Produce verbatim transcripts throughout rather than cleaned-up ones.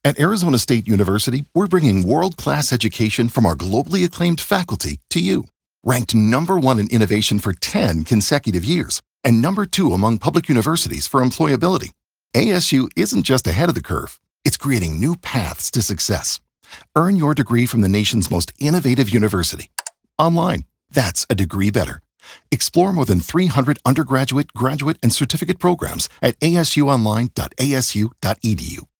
At Arizona State University, we're bringing world-class education from our globally acclaimed faculty to you. Ranked number one in innovation for ten consecutive years and number two among public universities for employability, A S U isn't just ahead of the curve, it's creating new paths to success. Earn your degree from the nation's most innovative university. Online, that's a degree better. Explore more than three hundred undergraduate, graduate, and certificate programs at a s u online dot a s u dot e d u.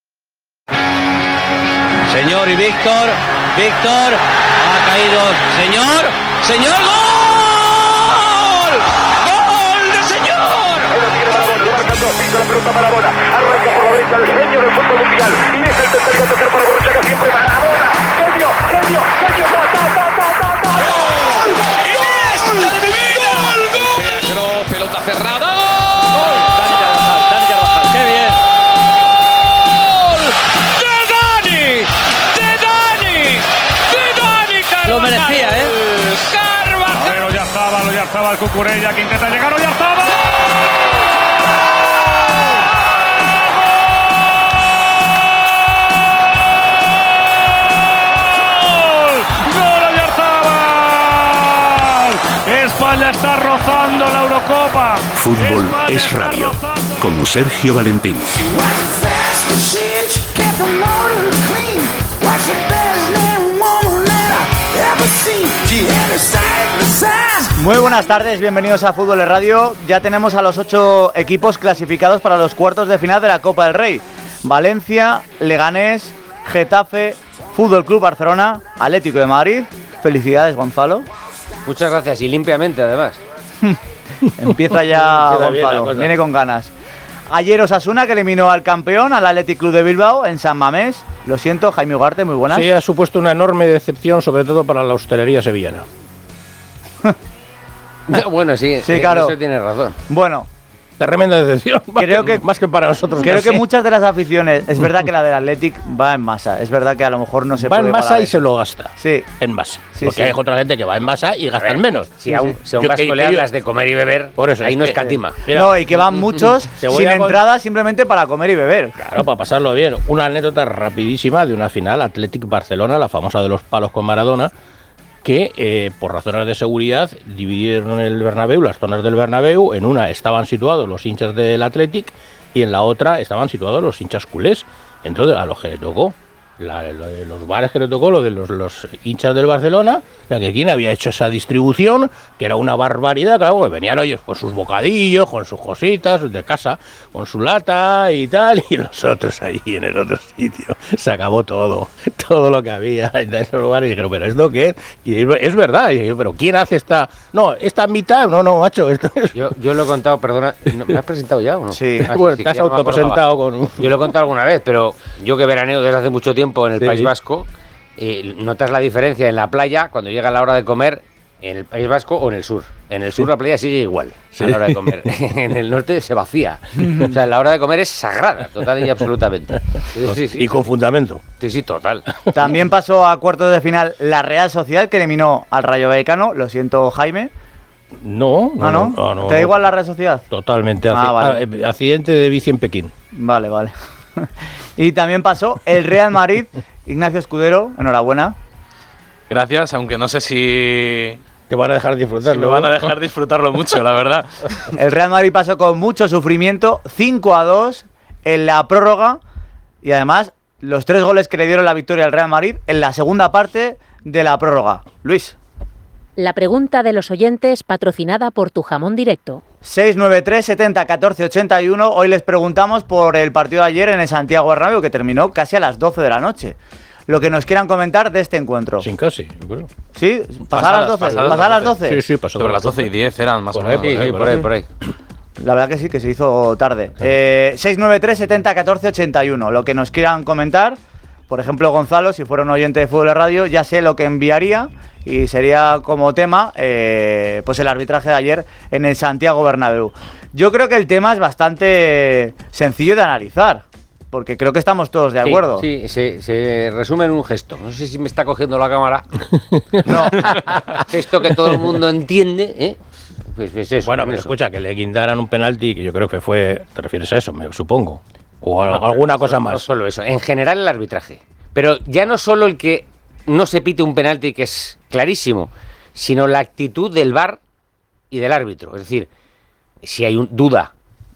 Señor y Víctor, Víctor, ha caído, señor, señor, ¡gol! ¡Gol de señor! La pelota Maradona, arranca por la derecha el genio del fútbol mundial y es el tercero tocar para Borruchaga, siempre Maradona, genio, genio, genio, ta, ta, ta, ta, ta, ta. ¡Iniesta de mi vida! Pedro, pelota cerrada. Dani Carvajal, Dani Carvajal, qué bien. ¡De Dani! ¡De Dani! ¡De Dani Carvajal! Lo merecía, ¿eh? Carvajal. Pero ya estaba, lo ya estaba el Cucurella que intenta llegar, ya estaba. España está rozando la Eurocopa. Fútbol España es radio. Con Sergio Valentín. Muy buenas tardes, bienvenidos a Fútbol es Radio. Ya tenemos a los ocho equipos clasificados para los cuartos de final de la Copa del Rey. Valencia, Leganés, Getafe, Fútbol Club Barcelona, Atlético de Madrid. Felicidades, Gonzalo. Muchas gracias y limpiamente además. Empieza ya Gonzalo, viene con ganas. Ayer Osasuna que eliminó al campeón, al Athletic Club de Bilbao en San Mamés. Lo siento, Jaime Ugarte, muy buenas. Sí, ha supuesto una enorme decepción, sobre todo para la hostelería sevillana. Bueno, sí, sí, claro. Eso tiene razón. Bueno, tremenda decepción. Creo que más que para nosotros. Creo casi. que muchas de las aficiones, es verdad que la del Athletic va en masa, es verdad que a lo mejor no se va puede en masa pagar y eso. se lo gasta. Sí, en masa. Sí, porque sí. hay otra gente que va en masa y gastan menos. Si sí, aún, si aún vas a colear las de comer y beber, por eso ahí es no que, escatima. Mira, no, y que van muchos sin con... entrada simplemente para comer y beber. Claro, para pasarlo bien. Una anécdota rapidísima de una final Athletic Barcelona, la famosa de los palos con Maradona, que eh, por razones de seguridad dividieron el Bernabéu, las zonas del Bernabéu. En una estaban situados los hinchas del Athletic y en la otra estaban situados los hinchas culés. Entonces, a los que le tocó, la, lo de los bares que le tocó, lo de los, los hinchas del Barcelona, o sea, que quien había hecho esa distribución, que era una barbaridad, claro, que venían ellos con sus bocadillos, con sus cositas de casa, con su lata y tal, y los otros allí en el otro sitio. Se acabó todo, todo lo que había en esos lugares, y dijeron, pero ¿esto qué es? Y es verdad, y yo, pero ¿quién hace esta? No, esta mitad, no, no, macho, esto es... Yo, yo lo he contado, perdona, ¿me has presentado ya o no? Sí, ah, bueno, sí, te has sí, autopresentado con... Yo lo he contado alguna vez, pero yo que veraneo desde hace mucho tiempo en el sí, País sí. Vasco, eh, notas la diferencia en la playa cuando llega la hora de comer en el País Vasco o en el sur. En el sur sí. La playa sigue igual sí. A la hora de comer. En el norte se vacía. O sea, la hora de comer es sagrada, total y absolutamente. Sí, sí, sí. Y con fundamento. Sí, sí, total. También pasó a cuartos de final la Real Sociedad, que eliminó al Rayo Vallecano. Lo siento, Jaime. No, no, ¿Ah, no? no, no, ¿Te da no. igual la Real Sociedad? Totalmente. Ah, Acc- vale. Accidente de bici en Pekín. Vale, vale. Y también pasó el Real Madrid. Ignacio Escudero, enhorabuena. Gracias, aunque no sé si te van a dejar disfrutarlo. Si me van a dejar disfrutarlo mucho, la verdad. El Real Madrid pasó con mucho sufrimiento, cinco a dos en la prórroga, y además los tres goles que le dieron la victoria al Real Madrid en la segunda parte de la prórroga. Luis. La pregunta de los oyentes, patrocinada por Tu Jamón Directo. seis nueve tres, setenta, catorce, ochenta y uno. Hoy les preguntamos por el partido de ayer en el Santiago Bernabéu, que terminó casi a las doce de la noche. Lo que nos quieran comentar de este encuentro. Sin casi, bueno. ¿Sí? ¿Pasar a las doce? ¿Pasar a las doce? Sí, sí, pasó. Sobre las doce y diez eran más por o menos. Ahí, por, ahí, por, ahí, por ahí. La verdad que sí, que se hizo tarde. Eh, seis nueve tres, setenta, catorce, ochenta y uno. Lo que nos quieran comentar. Por ejemplo, Gonzalo, si fuera un oyente de Fútbol de Radio, ya sé lo que enviaría y sería como tema eh, pues el arbitraje de ayer en el Santiago Bernabéu. Yo creo que el tema es bastante sencillo de analizar, porque creo que estamos todos de acuerdo. Sí, sí se, se resume en un gesto. No sé si me está cogiendo la cámara. No. Gesto que todo el mundo entiende, ¿eh? Pues, pues eso, bueno, pero eso. escucha, que le guindaran un penalti, que yo creo que fue... ¿Te refieres a eso? Me supongo. O no, alguna cosa más. No solo eso, en general el arbitraje. Pero ya no solo el que no se pite un penalti que es clarísimo, sino la actitud del V A R y del árbitro. Es decir, si hay un, duda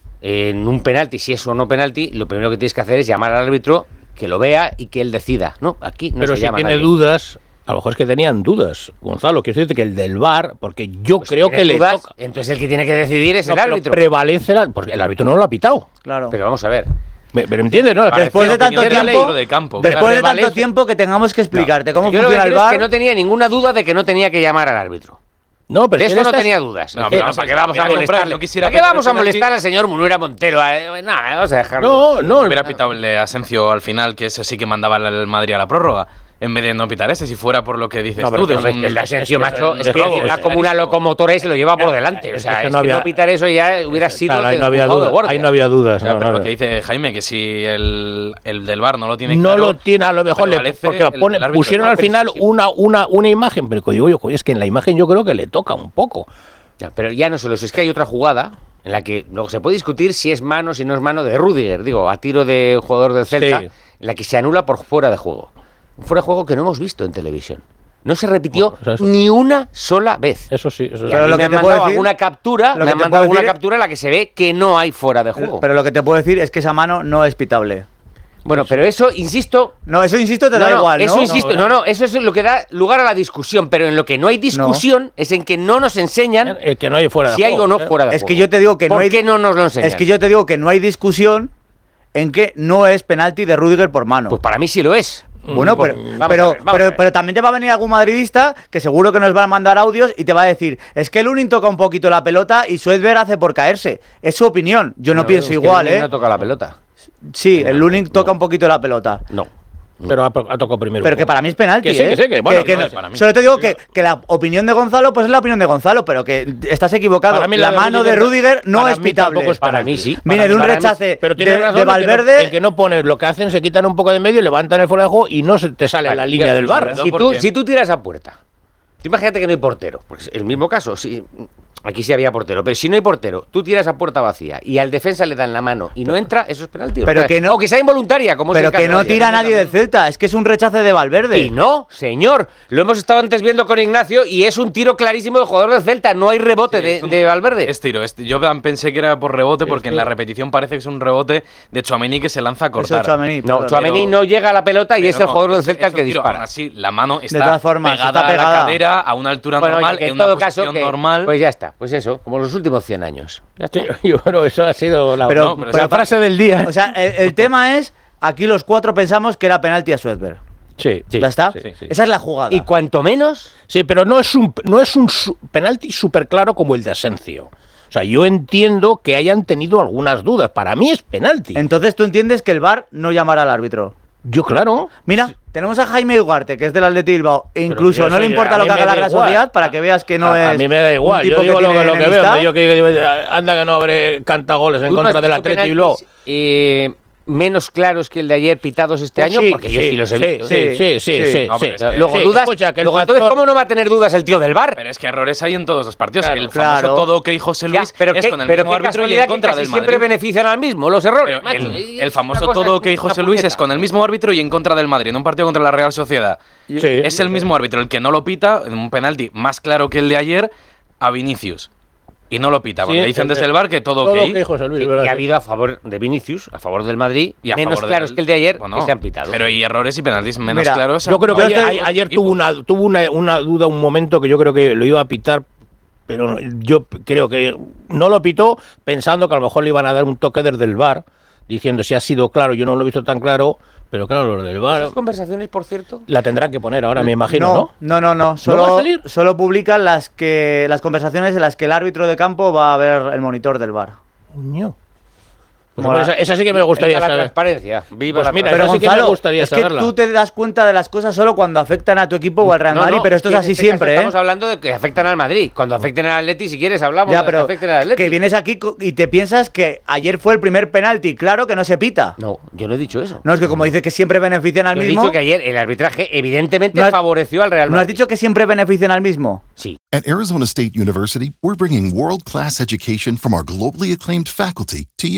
en un penalti, si es o no penalti, lo primero que tienes que hacer es llamar al árbitro, que lo vea y que él decida. No, aquí no Pero se si llama tiene nadie. dudas, a lo mejor es que tenían dudas, Gonzalo. Quiero decirte que el del V A R, porque yo Pues creo si que tienes le dudas, toca. entonces el que tiene que decidir es No, el pero árbitro. prevalece la- porque el árbitro no lo ha pitado. Claro. Pero vamos a ver. Me- Pero entiendes, ¿no? Después de tanto opinión del tiempo, ley de campo, después claro. de tanto Prevalece. tiempo que tengamos que explicarte cómo Yo lo que funciona el creo V A es R. que no tenía ninguna duda de que no tenía que llamar al árbitro. No, pero De es que eso en no estas- tenía dudas. No, Eh, pero ¿Para vamos a qué ver, vamos a mira, comprar, molestarle? no quisiera ¿Para qué pitar vamos a el penalti. molestar al señor Munera Montero? Eh, Nada, vamos a dejarlo. No, no. Hubiera pitado el de Asensio al final, que ese sí que mandaba el Madrid a la prórroga, en vez de no pitar ese, si fuera por lo que dices No, pero tú. de que un- el de Asensio, es que macho, es es que robo, va es como una locomotora y se lo lleva por delante. O es sea, que es no que había- no pitar eso ya hubiera sido Claro, ahí el no había juzgado de duda, guardia. ahí no había dudas. Ya, no, pero no, lo que dice Jaime, que si el, el del V A R no lo tiene no claro, lo tiene, a lo mejor le, prevalece porque el- pone- el árbitro. pusieron No, al pero final sí. una, una, una imagen, pero digo yo, es que en la imagen yo creo que le toca un poco. Ya, pero ya no solo eso, es que hay otra jugada en la que luego se puede discutir si es mano, si no es mano de Rüdiger, digo, a tiro de jugador del Celta, Sí. en la que se anula por fuera de juego. Un fuera de juego que no hemos visto en televisión. No se repitió Bueno, o sea, eso- ni una sola vez. Eso sí, eso Y sí. a Pero mí lo me que han te puedo mandado decir- alguna captura, lo me que han te mandado puedo alguna decir- captura en la que se ve que no hay fuera de juego. Pero lo que te puedo decir es que esa mano no es pitable. Bueno, pero eso, insisto, No, eso insisto, te no, da no, igual, ¿no? eso insisto, no, no, eso es lo que da lugar a la discusión, pero en lo que no hay discusión es en que no nos enseñan Eh, que no hay fuera de si hay juego, o no eh. fuera de Es juego. que yo te digo que no ¿Por hay- qué no nos lo enseñan? Es que yo te digo que no hay discusión en que no es penalti de Rüdiger por mano. Pues para mí sí lo es. Bueno, pero, Vamos a pero, ver, vamos a pero, ver. pero también te va a venir algún madridista que seguro que nos va a mandar audios y te va a decir, es que Lunin toca un poquito la pelota y Suedberg hace por caerse. Es su opinión. Yo no, pienso es que igual, Lunin ¿eh? No toca la pelota. Sí, el Lunin toca un poquito la pelota. No. Pero ha, ha tocado primero. Pero que para mí es penalti, Que sí, ¿eh? que sí, que bueno, que no, no- para mí. Solo te digo que, que la opinión de Gonzalo, pues es la opinión de Gonzalo, pero que estás equivocado. Para mí la, de mano de Rüdiger no para es mí pitable. tampoco es Para penalti. mí sí. Viene Para de un mí- para mí- rechace Pero de, tienes razón, de el que no- Valverde. el que no pones, lo que hacen, se quitan un poco de medio, levantan el fuera de juego y no se te sale la línea del bar. Si tú, si tú tiras a puerta, tú imagínate que no hay portero. Pues el mismo caso, si, aquí sí había portero, pero si no hay portero, tú tiras a puerta vacía y al defensa le dan la mano y no entra, eso es penalti. Pero O sea, que no- o que sea involuntaria, como es Pero el caso que de no ayer. tira nadie del Celta, es que es un rechace de Valverde. Y no, señor. Lo hemos estado antes viendo con Ignacio y es un tiro clarísimo del jugador del Celta. No hay rebote de, Es un- de Valverde. Es tiro. es- yo pensé que era por rebote porque en la repetición parece que es un rebote de Tchouaméni que se lanza a Eso cortar. Tchouaméni, No, perdón. Tchouaméni pero- no llega a la pelota y Pero es el no, jugador del es- Celta es el que un tiro. dispara. Aún así, la mano está, todas formas, pegada, está a pegada. la cadera a una altura Bueno, normal, y que en en una todo caso, posición que, normal. pues ya está. Pues eso, como los últimos cien años. Ya está. Sí, yo creo que eso ha sido la, Pero- no, pero la esa- frase del día. O sea, el, el tema es, aquí los cuatro pensamos que era penalti a Suedberg. Sí, sí, ¿Ya está? sí, sí. Esa es la jugada. Y cuanto menos, Sí, pero no es un, no es un su- penalti súper claro como el de Asensio. O sea, yo entiendo que hayan tenido algunas dudas. Para mí es penalti. Entonces tú entiendes que el V A R no llamará al árbitro. Yo, claro. Mira, tenemos a Jaime Ugarte, que es del Atleti Bilbao, e incluso yo no le soy- importa a lo mí que me haga la da Real igual. Sociedad para que veas que no a, es a mí me da igual. un Yo tipo digo que lo, tiene lo que veo. enemistad. Yo que anda que no abre canta goles en ¿tú no contra has del visto Atleti y luego. penaltis, eh, menos claros que el de ayer pitados este Pues año, sí, porque yo sí, sí los he sí, visto. sí, sí, sí, sí. sí, No, sí. pero es que- Luego Sí, dudas, escucha, que el luego, entonces, factor- ¿cómo no va a tener dudas el tío del V A R? Pero es que errores hay en todos los partidos. Claro, el claro. famoso todo que dijo José Ya, Luis pero es qué, con el pero mismo qué árbitro y casualidad en que contra casi del siempre Madrid. benefician al mismo, los errores. Pero macho. el, Y el es famoso una cosa todo que que dijo una José Luis es puñeta. con el mismo árbitro y en contra del Madrid, en un partido contra la Real Sociedad. Sí. Es el mismo árbitro el que no lo pita, en un penalti más claro que el de ayer, a Vinicius. Y no lo pita, porque Sí, dicen el- desde el bar que todo, Todo ok. lo que dijo José Luis, Sí, ¿verdad? que ha habido a favor de Vinicius, a favor del Madrid, Y a menos favor claros del- que el de ayer, Bueno, que se han pitado. Pero y errores y penaltis menos Mira, claros. Yo creo que Yo ayer, te- a- ayer tuvo una tuvo una, una duda, un momento que yo creo que lo iba a pitar, pero no- yo creo que no lo pitó pensando que a lo mejor le iban a dar un toque desde el V A R, diciendo si ha sido claro, yo no lo he visto tan claro, pero claro, lo del V A R Esas conversaciones, por cierto, la tendrán que poner ahora, me imagino, ¿no? no, no, no, no. va a Solo, salir? solo publican las que las conversaciones en las que el árbitro de campo va a ver el monitor del V A R. Coño. Pues Mola. esa, esa sí que me gustaría está la saber. transparencia. Viva Pues la mira, transparencia. Pero esa sí que me Gonzalo, gustaría es que saberla. tú te das cuenta de las cosas solo cuando afectan a tu equipo o al Real No, Madrid, no, pero esto es que en así este siempre, caso ¿eh? Estamos hablando de que afectan al Madrid. Cuando afecten al Atleti, si quieres, hablamos Ya, de pero que afecten al Atleti. que vienes aquí co- y te piensas que ayer fue el primer penalti, claro que no se pita. No, yo no he dicho eso. No, es que como dices que siempre benefician al Yo he mismo. dicho que ayer el arbitraje evidentemente No has- favoreció al Real ¿No has Madrid. dicho que siempre benefician al mismo? Sí. At Arizona State University, we're bringing world class education from our globally acclaimed faculty to you.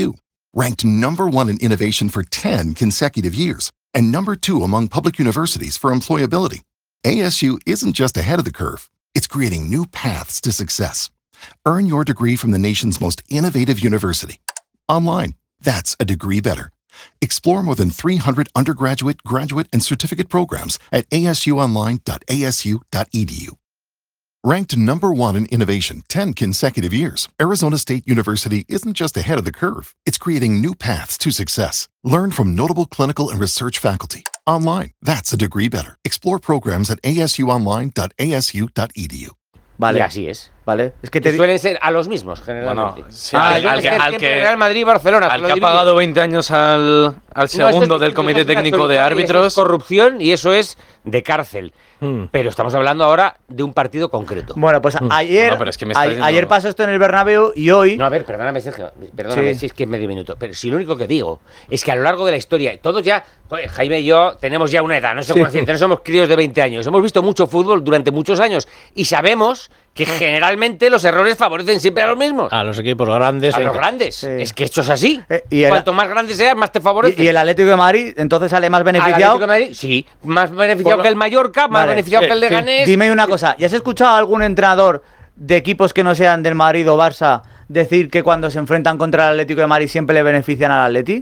Ranked number one in innovation for ten consecutive years and number two among public universities for employability. A S U isn't just ahead of the curve, it's creating new paths to success. Earn your degree from the nation's most innovative university. Online, that's a degree better. Explore more than three hundred undergraduate, graduate, and certificate programs at a s u online dot a s u dot e d u. Ranked number one in innovation ten consecutive years, Arizona State University isn't just ahead of the curve, it's creating new paths to success. Learn from notable clinical and research faculty. Online, that's a degree better. Explore programs at a s u online dot a s u dot e d u. Vale. Y así es. Vale. Es que te suelen ser a los mismos, generalmente. Bueno, sí, ah, al, al, que, al que Real Madrid y Barcelona. Al que ha pagado veinte años al, al segundo no, del Comité Técnico de Árbitros. Es corrupción y eso es de cárcel. Hmm. Pero estamos hablando ahora de un partido concreto. Bueno, pues hmm. ayer, no, es que a, diciendo... ayer pasó esto en el Bernabéu y hoy... No, a ver, perdóname, Sergio, perdóname sí. si es que es medio minuto, pero si lo único que digo es que a lo largo de la historia, todos ya, pues, Jaime y yo tenemos ya una edad, no somos, sí. no somos críos de veinte años, hemos visto mucho fútbol durante muchos años y sabemos que generalmente los errores favorecen siempre a los mismos. A los equipos grandes. A los grandes. Sí. Es que esto es así. Eh, y el, Cuanto más grande seas, más te favorece. ¿Y, y el Atlético de Madrid entonces sale más beneficiado? ¿El Atlético de Madrid? Sí, más beneficiado Por... que el Mallorca, más vale. beneficiado sí, que el Leganés. Sí. Dime una cosa, ¿ya has escuchado a algún entrenador de equipos que no sean del Madrid o Barça decir que cuando se enfrentan contra el Atlético de Madrid siempre le benefician al Atleti?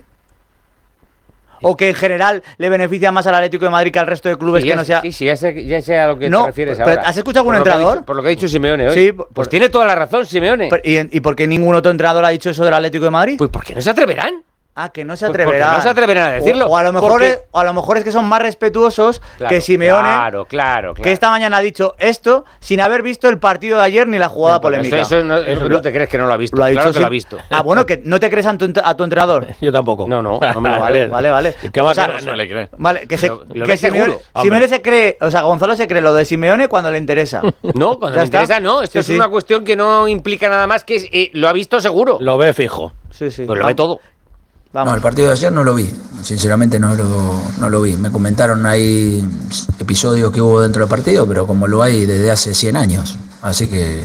¿O que en general le beneficia más al Atlético de Madrid que al resto de clubes sí, que no sea...? Sí, sí, ya sé, ya sé a lo que no, te refieres ahora. ¿Has escuchado algún por entrenador? Dicho, por lo que ha dicho Simeone hoy. Sí, pues por... tiene toda la razón Simeone. ¿Y, ¿Y por qué ningún otro entrenador ha dicho eso del Atlético de Madrid? Pues porque no se atreverán. Ah, que no se atreverán. Pues no se atreverán a decirlo. O, o, a lo mejor porque... es, o a lo mejor es que son más respetuosos claro, que Simeone. Claro, claro, claro. Que esta mañana ha dicho esto sin haber visto el partido de ayer ni la jugada Pero, polémica. Eso, eso, no, eso no te crees que no lo ha visto. Lo ha dicho, claro que sí. lo ha visto. Ah, bueno, que no te crees a tu, a tu entrenador. Yo tampoco. No, no, no me lo vale, vale, vale. ¿Qué más o sea, no se le cree? Vale, que, se, lo, lo que Simeone, Simeone se cree, o sea, Gonzalo se cree lo de Simeone cuando le interesa. No, cuando le interesa no. Esto sí, es sí. una cuestión que no implica nada más que eh, lo ha visto seguro. Lo ve fijo. Sí, sí. Pues lo ve todo. Vamos. No, el partido de ayer no lo vi, sinceramente no lo, no lo vi. Me comentaron ahí episodios que hubo dentro del partido, pero como lo hay desde hace cien años, así que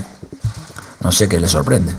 no sé qué le sorprende.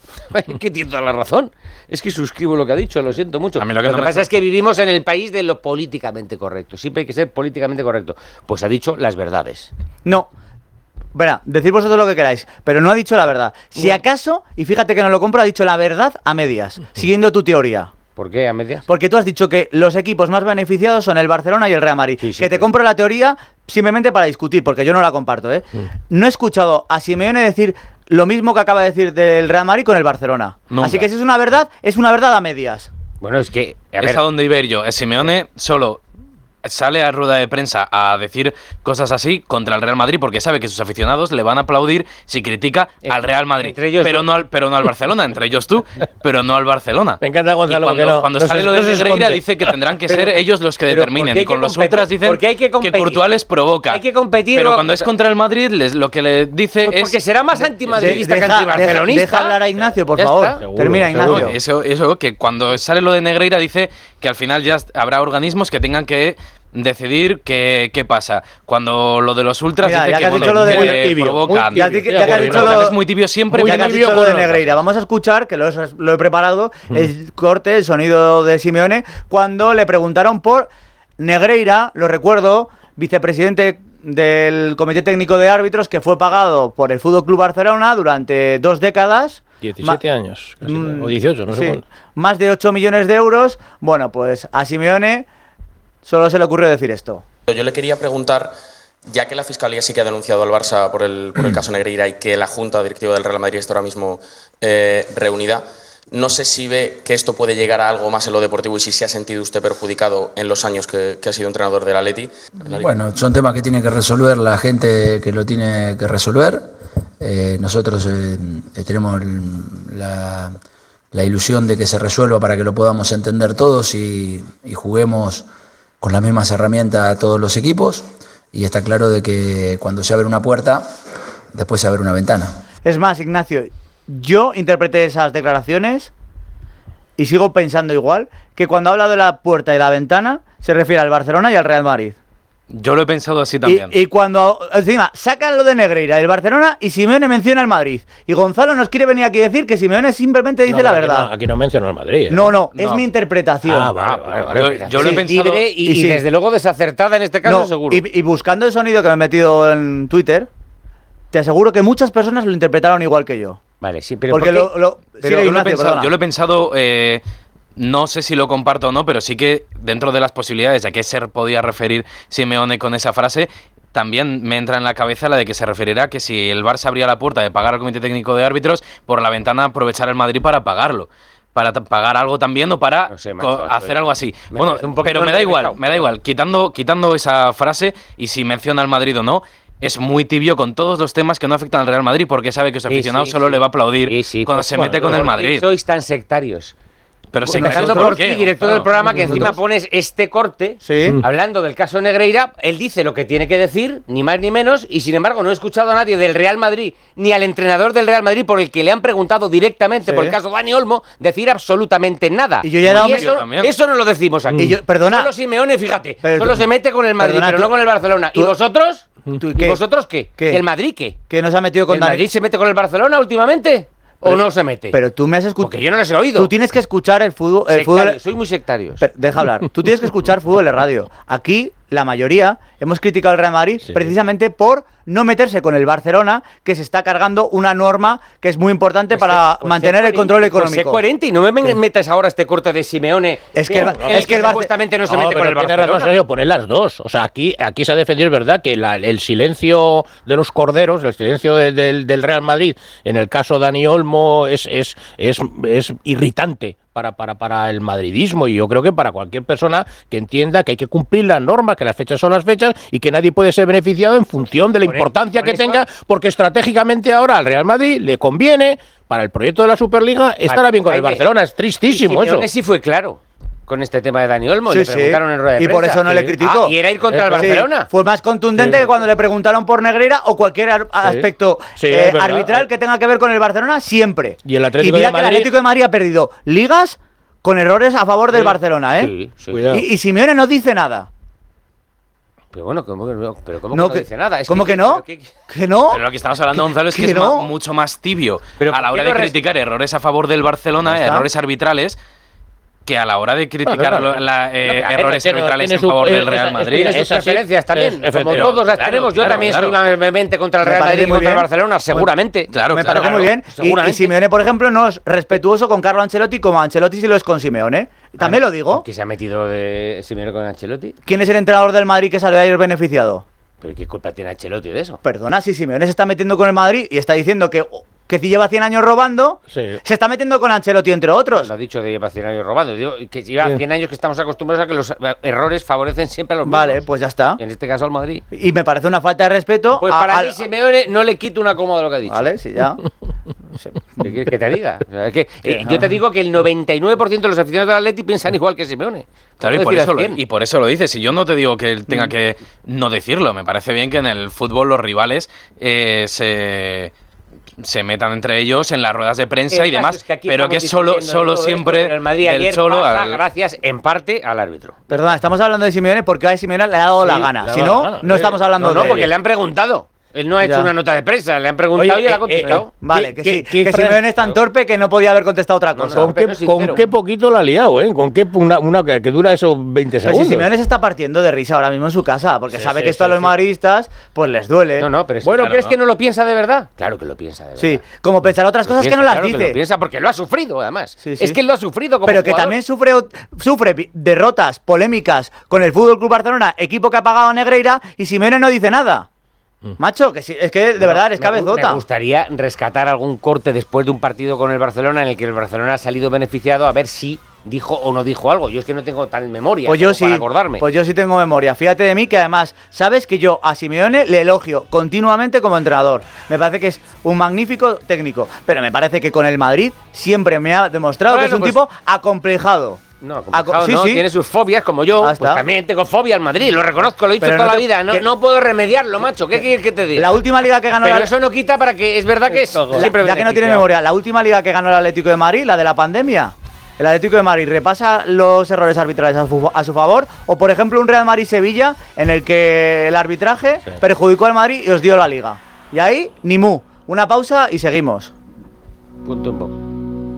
Que tiene toda la razón. Es que suscribo lo que ha dicho, lo siento mucho. A mí lo que, lo no que me... pasa es que vivimos en el país de lo políticamente correcto. Siempre hay que ser políticamente correcto. Pues ha dicho las verdades. No. Verá, decid vosotros lo que queráis, pero no ha dicho la verdad. Si acaso, y fíjate que no lo compro, ha dicho la verdad a medias, siguiendo tu teoría. ¿Por qué a medias? Porque tú has dicho que los equipos más beneficiados son el Barcelona y el Real Madrid. Sí, sí, que te compro la teoría simplemente para discutir, porque yo no la comparto, ¿eh? Mm. No he escuchado a Simeone decir lo mismo que acaba de decir del Real Madrid con el Barcelona. Nunca. Así que si es una verdad, es una verdad a medias. Bueno, es que... A ver. Es a donde iba yo. El Simeone solo... sale a rueda de prensa a decir cosas así contra el Real Madrid porque sabe que sus aficionados le van a aplaudir si critica eh, al Real Madrid, pero no al, pero no al Barcelona, entre ellos tú, pero no al Barcelona. Me encanta Gonzalo. Cuando, no, cuando no sale se, lo de no Negreira dice que tendrán que ser pero, ellos los que determinen y con los ultras dicen hay que, que Courtois les provoca. Hay que competir. Pero cuando es contra el Madrid les, lo que le dice pues es... Porque será más antimadridista de, que antibarcelonista. Deja, deja hablar a Ignacio, por favor. Seguro, Termina, Ignacio. No, eso, eso, que cuando sale lo de Negreira dice que al final ya habrá organismos que tengan que decidir qué, qué pasa. Cuando lo de los ultras Mira, dice ya que, que bueno, dicho lo de que tibio, provocan. Muy, ya, ya, ya que has dicho lo, es muy tibio siempre. Ya que has dicho lo de Negreira. Vamos a escuchar, que lo, lo he preparado, mm. el corte, el sonido de Simeone, cuando le preguntaron por Negreira, lo recuerdo, vicepresidente del Comité Técnico de Árbitros, que fue pagado por el Fútbol Club Barcelona durante dos décadas. diecisiete años, casi, mm, o dieciocho, no sé sí, cuál. Más de ocho millones de euros. Bueno, pues a Simeone solo se le ocurrió decir esto. Yo le quería preguntar, ya que la Fiscalía sí que ha denunciado al Barça por el, por el caso Negreira y que la Junta Directiva del Real Madrid está ahora mismo eh, reunida, no sé si ve que esto puede llegar a algo más en lo deportivo y si se ha sentido usted perjudicado en los años que, que ha sido entrenador del Atleti. Bueno, son temas que tiene que resolver la gente que lo tiene que resolver. Eh, nosotros eh, tenemos la, la ilusión de que se resuelva para que lo podamos entender todos y, y juguemos con las mismas herramientas a todos los equipos, y está claro de que cuando se abre una puerta, después se abre una ventana. Es más, Ignacio, yo interpreté esas declaraciones y sigo pensando igual, que cuando habla de la puerta y la ventana se refiere al Barcelona y al Real Madrid. Yo lo he pensado así también. Y, y cuando encima sacan lo de Negreira del Barcelona y Simeone menciona el Madrid. Y Gonzalo nos quiere venir aquí a decir que Simeone simplemente dice no, la aquí verdad. No, aquí no mencionó el Madrid. ¿eh? No, no, No. es mi interpretación. Ah, vale, vale, vale. Yo, yo lo he Sí, pensado. libre y, y y sí. desde luego desacertada en este caso, No, seguro. y, y buscando el sonido que me he metido en Twitter, te aseguro que muchas personas lo interpretaron igual que yo. Vale, sí, pero Porque ¿por qué? lo, lo- Pero sigue, yo, lo he Ignacio, pensado, perdona. yo lo he pensado, eh, no sé si lo comparto o no, pero sí que dentro de las posibilidades de a qué se podía referir Simeone con esa frase, también me entra en la cabeza la de que se referirá que si el Barça abría la puerta de pagar al Comité Técnico de Árbitros, por la ventana aprovechar el Madrid para pagarlo. Para ta- pagar algo también o para No sé, macho, co- macho, hacer algo así. me Bueno, parece un poquito pero me da igual, enrevesado. me da igual. Quitando, quitando esa frase y si menciona al Madrid o no, es muy tibio con todos los temas que no afectan al Real Madrid porque sabe que su Sí, aficionado sí, solo sí. le va a aplaudir Sí, sí, cuando pues, se bueno, mete con el ¿por qué Madrid. sois tan sectarios? Pero se Empezando por ti, director del programa, que encima pones este corte, Sí. hablando del caso Negreira, él dice lo que tiene que decir, ni más ni menos, y sin embargo no he escuchado a nadie del Real Madrid, ni al entrenador del Real Madrid, por el que le han preguntado directamente Sí. por el caso Dani Olmo, decir absolutamente nada. Y yo ya he dado- eso, Yo también. eso no lo decimos aquí. Y yo- perdona. Solo Simeone, fíjate, Pero solo tú- se mete con el Madrid, perdona, pero tú- no con el Barcelona. ¿Y tú- vosotros? ¿Tú ¿Y qué? vosotros qué? ¿Qué? ¿Y el Madrid qué? Que no se ha metido con ¿El Dani. Madrid se mete con el Barcelona últimamente? ¿O no se mete? Pero tú me has escuchado. Porque yo no les he oído. Tú tienes que escuchar el fútbol. El Sectarios, fútbol soy muy sectarios. Pero, deja hablar. Tú tienes que escuchar fútbol de radio. Aquí, la mayoría, hemos criticado al Real Madrid Sí. precisamente por no meterse con el Barcelona, que se está cargando una norma que es muy importante para Pues mantener sé el control coherente, pues sé económico. coherente y no me metas ahora este corte de Simeone. Es que el- en es el que el Barce- supuestamente no se No, mete pero con el tiene Barcelona. razón, Sergio, poner las dos. O sea, aquí, aquí se ha defendido, es verdad, que la- el silencio de los corderos, el silencio de- del, del Real Madrid, en el caso Dani Olmo, es, es, es, es irritante para, para, para el madridismo y yo creo que para cualquier persona que entienda que hay que cumplir las normas, que las fechas son las fechas y que nadie puede ser beneficiado en función de la Por e- importancia por que eso- tenga, porque estratégicamente ahora al Real Madrid le conviene, para el proyecto de la Superliga, estará bien con el Jaime, Barcelona. Es tristísimo y eso. Simeone sí fue claro con este tema de Dani Olmo. Sí, le sí. preguntaron en rueda de Y por prensa. eso no le Sí. criticó. Ah, y era ir contra el Sí, Barcelona. fue más contundente Sí. que cuando le preguntaron por Negreira o cualquier ar- aspecto Sí, eh, es verdad. arbitral que tenga que ver con el Barcelona, siempre. Y el Atlético mira de que el Madrid- Atlético de Madrid ha perdido ligas con errores a favor del Sí. Barcelona, ¿eh? Sí, sí. Cuidado. Y, y Simeone no dice nada. Pero bueno, ¿cómo que no, pero ¿cómo No, que no que- dice nada? Es ¿cómo que no? pero que- ¿Que no? Pero lo que estamos hablando, Gonzalo, es que, que es no. ma- mucho más tibio Pero a la ¿por qué hora de no res- criticar errores a favor del Barcelona, Ya está. errores arbitrales, que a la hora de criticar Claro, lo- claro. la, eh, No, que a ver, errores tiene- arbitrales tiene en su- favor eh, del esa- Real es- Madrid. Tiene es sus así, preferencias también, es- como efectivamente. todos las Claro, tenemos. Yo claro, también claro. soy vehemente contra el Me Real parece Madrid y muy contra el bien. Barcelona, seguramente. Claro, Me claro. parece muy bien. Y- Y, seguramente. Simeone, por ejemplo, no es respetuoso con Carlo Ancelotti como Ancelotti sí lo es con Simeone. También lo digo. Que se ha metido de Simeone con Ancelotti. ¿Quién es el entrenador del Madrid que salió ayer beneficiado? ¿Pero qué culpa tiene Ancelotti de eso? Perdona, si Simeone se está metiendo con el Madrid y está diciendo que, que si lleva cien años robando, Sí. se está metiendo con Ancelotti, entre otros. Lo ha dicho de lleva cien años robando. Digo, que lleva Sí. cien años que estamos acostumbrados a que los eh, errores favorecen siempre a los Vale, mismos. pues ya está. En este caso al Madrid. Y me parece una falta de respeto. Pues a- para al- mí Simeone no le quito una coma de lo que ha dicho. Vale, sí, ya. ¿Qué quieres que te diga? O sea, es que, eh, yo te digo que el noventa y nueve por ciento de los aficionados del Atleti piensan igual que Simeone. Claro, y Puedo por, decir eso al lo, cien. y por eso lo dices. Y yo no te digo que él tenga que no decirlo. Me parece bien que en el fútbol los rivales eh, se, se metan entre ellos en las ruedas de prensa El y caso demás. es que aquí pero estamos que solo, discutiendo solo todo esto, siempre pero el Madrid el ayer solo pasa al- gracias en parte al árbitro. Perdona, estamos hablando de Simeone porque a Simeone le ha dado la Sí, gana. le ha Si dado no, la gana. no Sí. estamos hablando No, no, de porque él. le han preguntado. Él no ha hecho Ya. una nota de prensa, le han preguntado Oye, y él eh, ha contestado. eh, Vale, que ¿Qué- sí. qué que Fran- Simeone es tan torpe que no podía haber contestado otra cosa. ¿Con, pero qué, sincero. con qué poquito la ha liado, ¿eh? ¿Con qué una, una que, que dura esos veinte Pero si segundos? Simeone se está partiendo de risa ahora mismo en su casa, porque Sí, sabe sí, que esto sí, a los sí. madridistas pues les duele. No, no, pero es- Bueno, bueno, ¿crees claro, que no. no lo piensa de verdad? Claro que lo piensa de verdad. Sí, como pensar otras Lo cosas que piensa, no las claro dice. lo piensa porque lo ha sufrido, además. Sí, sí. Es que él lo ha sufrido como Pero que jugador. también sufre, sufre vi- derrotas polémicas con el Fútbol Club Barcelona, equipo que ha pagado a Negreira, y Simeone no dice nada. Macho, que sí, es que de verdad es Me gu- cabezota. Me gustaría rescatar algún corte después de un partido con el Barcelona en el que el Barcelona ha salido beneficiado, a ver si dijo o no dijo algo. Yo es que no tengo tal memoria Pues yo como sí, para acordarme. pues yo sí tengo memoria. Fíjate de mí que además, sabes que yo a Simeone le elogio continuamente como entrenador. Me parece que es un magnífico técnico, pero me parece que con el Madrid siempre me ha demostrado que Bueno, es un pues- tipo acomplejado. No, Aco- complicado, sí, no, sí. tiene sus fobias como yo. Ah, Pues está. también tengo fobia al Madrid, lo reconozco, lo he dicho Pero toda no la te- vida. No, que- no puedo remediarlo, macho. ¿Qué quieres que te diga? La última liga que ganó Pero la- eso no quita para que es verdad que es La- siempre ya que no tiene beneficiado. memoria, la última liga que ganó el Atlético de Madrid, la de la pandemia, el Atlético de Madrid repasa los errores arbitrales a su, a su favor, o por ejemplo un Real Madrid-Sevilla en el que el arbitraje sí. perjudicó al Madrid y os dio la Liga. Y ahí, ni mu. Una pausa y seguimos. Punto un poco.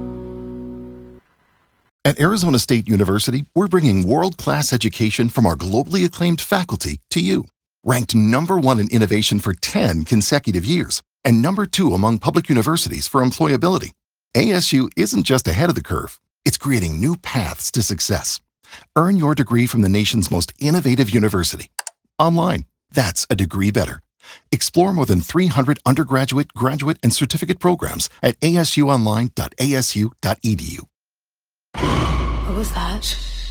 At Arizona State University, we're bringing world-class education from our globally acclaimed faculty to you. Ranked number one in innovation for ten consecutive years, and number two among public universities for employability. A S U isn't just ahead of the curve, it's creating new paths to success. Earn your degree from the nation's most innovative university. Online, that's a degree better. Explore more than three hundred undergraduate, graduate, and certificate programs at a s u online dot a s u dot e d u. What was that?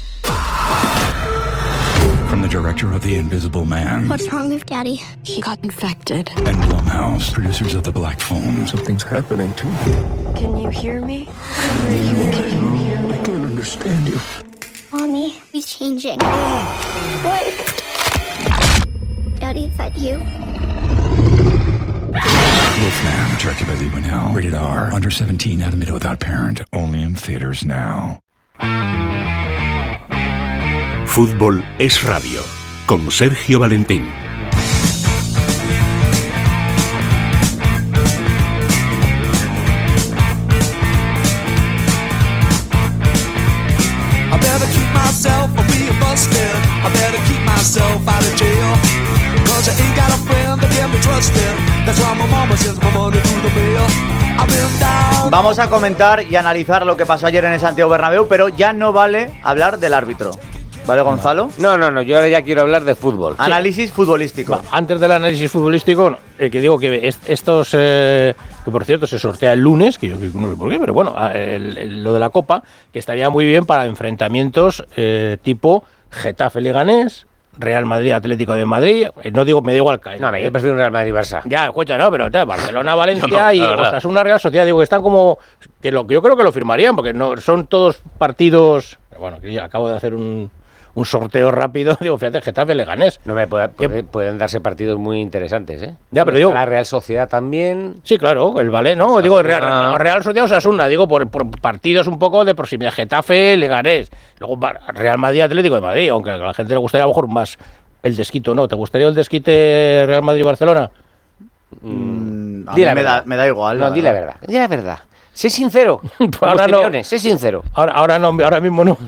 From the director of The Invisible Man. What's wrong with Daddy? He got infected. And Blumhouse, producers of The Black Phone. Something's happening to him. Can you hear me? Can you hear me? I can't understand you. Mommy, he's changing. What? Daddy, is that you? Wolfman, directed by Lee Winnell. Rated R. Under seventeen, admitted without parent. Only in theaters now. Fútbol es radio, con Sergio Valentín. I better keep myself from being busted. I better keep myself out of jail. Cause I ain't got a friend that can be trusted. That's why my mama sends my money through the mail. I've been down. Vamos a comentar y analizar lo que pasó ayer en el Santiago Bernabéu, pero ya no vale hablar del árbitro. ¿Vale, Gonzalo? No, no, no, yo ahora ya quiero hablar de fútbol. Análisis sí. futbolístico. Va, antes del análisis futbolístico, eh, que digo que est estos, eh, que por cierto se sortea el lunes, que yo no sé por qué, pero bueno, el, el, lo de la Copa, que estaría muy bien para enfrentamientos eh, tipo Getafe-Leganés, Real Madrid, Atlético de Madrid, eh, no digo, me da igual caer. No, me yo prefiero un Real Madrid-Barça. Ya, escucha, no, pero Barcelona, Valencia no, no, y Osasuna, Real Sociedad, digo, que están como, que lo que yo creo que lo firmarían, porque no son todos partidos, bueno, que ya acabo de hacer un... un sorteo rápido, digo, fíjate, Getafe Leganés. No me puede, puede, pueden darse partidos muy interesantes, ¿eh? Ya, pero digo, la Real Sociedad también. Sí, claro, el Vale, ¿no? Digo, Real, Real Sociedad Osasuna, digo, por, por partidos un poco de proximidad, Getafe, Leganés, luego Real Madrid, Atlético de Madrid, aunque a la gente le gustaría a lo mejor más el desquito, ¿no? ¿Te gustaría el desquite Real Madrid-Barcelona? Mm, a mí me da, me da igual. No, di la verdad, di la verdad. Sé sincero. Ahora no. Sé sincero. Ahora, ahora no, ahora mismo no.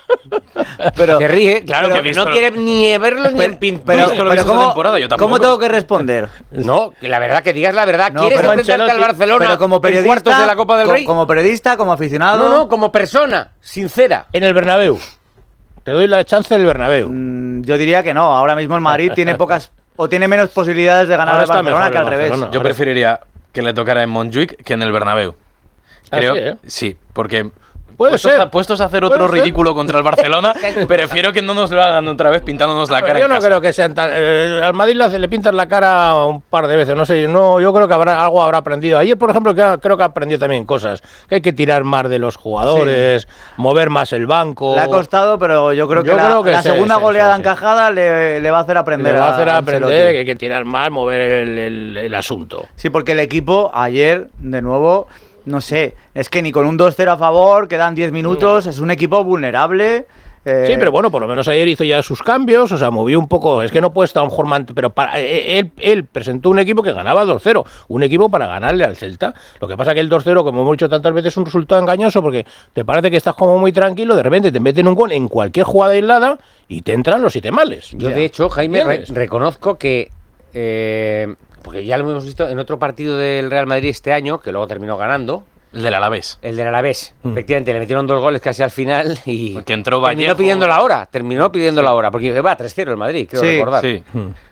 Pero se ríe, claro, pero que visto, no quiere ni verlo ni el pin. Pero, pero, pero ¿cómo, ¿cómo tengo que responder? No, que la verdad, que digas la verdad. No, ¿Quieres pero enfrentarte al Barcelona pero como periodista, en cuartos de la Copa del co Rey? Como periodista, como aficionado. No, no, como persona, sincera. En el Bernabéu. Te doy la chance del Bernabéu. Mm, yo diría que no. Ahora mismo el Madrid tiene pocas o tiene menos posibilidades de ganar al Barcelona que al revés. Yo Ahora preferiría que le tocara en Montjuic que en el Bernabéu. Creo, ah, sí, ¿eh? Sí, porque puede puestos, ser. A, puestos a hacer otro ridículo ser. contra el Barcelona, prefiero que no nos lo hagan otra vez pintándonos la cara. Yo en no casa. creo que sean tan. Eh, al Madrid le, le pintan la cara un par de veces, no sé. No, yo creo que habrá algo habrá aprendido. Ayer, por ejemplo, que, creo que ha aprendido también cosas. Que hay que tirar más de los jugadores, sí. mover más el banco. Le ha costado, pero yo creo que, yo la, creo que la sí, segunda sí, goleada sí, encajada sí. Le, le va a hacer aprender. Le va a hacer a aprender que hay que tirar más, mover el, el, el asunto. Sí, porque el equipo ayer, de nuevo. No sé, es que ni con un dos cero a favor, quedan diez minutos, es un equipo vulnerable. Eh... Sí, pero bueno, por lo menos ayer hizo ya sus cambios, o sea, movió un poco, es que no puede estar un mejor, pero para, él, él presentó un equipo que ganaba dos cero, un equipo para ganarle al Celta. Lo que pasa es que el dos cero, como hemos dicho tantas veces, es un resultado engañoso porque te parece que estás como muy tranquilo, de repente te meten un gol en cualquier jugada aislada y te entran los siete males. Yo, ya. de hecho, Jaime, re reconozco que... Eh... porque ya lo hemos visto en otro partido del Real Madrid este año, que luego terminó ganando. El del Alavés. El del Alavés. Mm. Efectivamente, le metieron dos goles casi al final y porque entró Vallejo. Terminó pidiendo la hora, terminó pidiendo sí. la hora, porque va tres cero el Madrid, creo sí, recordar. Sí.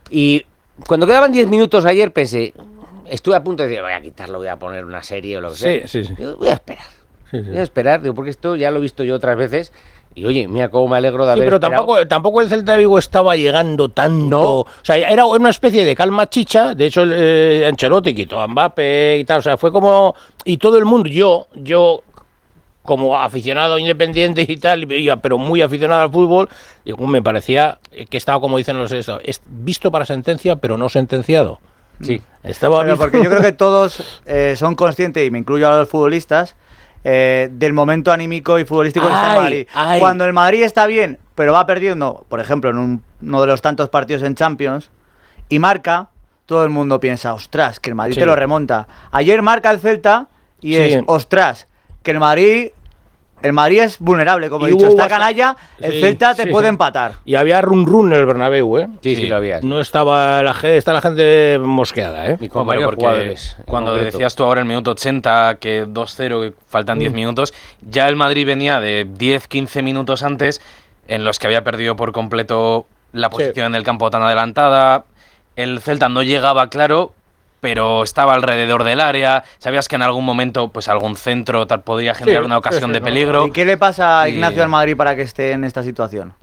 Y cuando quedaban diez minutos ayer pensé, estuve a punto de decir, voy a quitarlo, voy a poner una serie o lo que sí, sea. Sí, sí. Digo, voy a esperar. Sí, sí. Voy a esperar, digo, porque esto ya lo he visto yo otras veces. Y oye, mira cómo me alegro de haber sí, pero esperado. tampoco, tampoco el Celta de Vigo estaba llegando tanto. No. O sea, era una especie de calma chicha. De hecho, eh, Ancelotti quitó a Mbappé y tal. O sea, fue como... Y todo el mundo, yo, yo como aficionado independiente y tal, pero muy aficionado al fútbol, me parecía que estaba, como dicen los... Esto, visto para sentencia, pero no sentenciado. Sí. Estaba pero porque yo creo que todos eh, son conscientes, y me incluyo a los futbolistas, eh, del momento anímico y futbolístico que está el Ay, Madrid. ay. Cuando el Madrid está bien, pero va perdiendo, por ejemplo, en un- uno de los tantos partidos en Champions, y marca, todo el mundo piensa, ostras, que el Madrid Sí. te lo remonta. Ayer marca el Celta y Sí. es, ostras, que el Madrid... El Madrid es vulnerable, como Y he dicho, hubo está bastante- canalla, el Sí, Celta te sí, puede sí. empatar. Y había run run en el Bernabéu, ¿eh? Sí, sí, lo había. No estaba la gente, está la gente mosqueada, ¿eh? Mi Hombre, compañero porque jugadores. en cuando concreto. decías tú ahora el minuto ochenta que dos cero, que faltan diez Mm. minutos, ya el Madrid venía de diez quince minutos antes en los que había perdido por completo la posición en el campo tan adelantada. El Celta no llegaba claro, pero estaba alrededor del área. Sabías que en algún momento pues algún centro tal podría generar Sí, una ocasión sí, sí, de no. peligro. ¿Y qué le pasa a Y- Ignacio al Madrid para que esté en esta situación?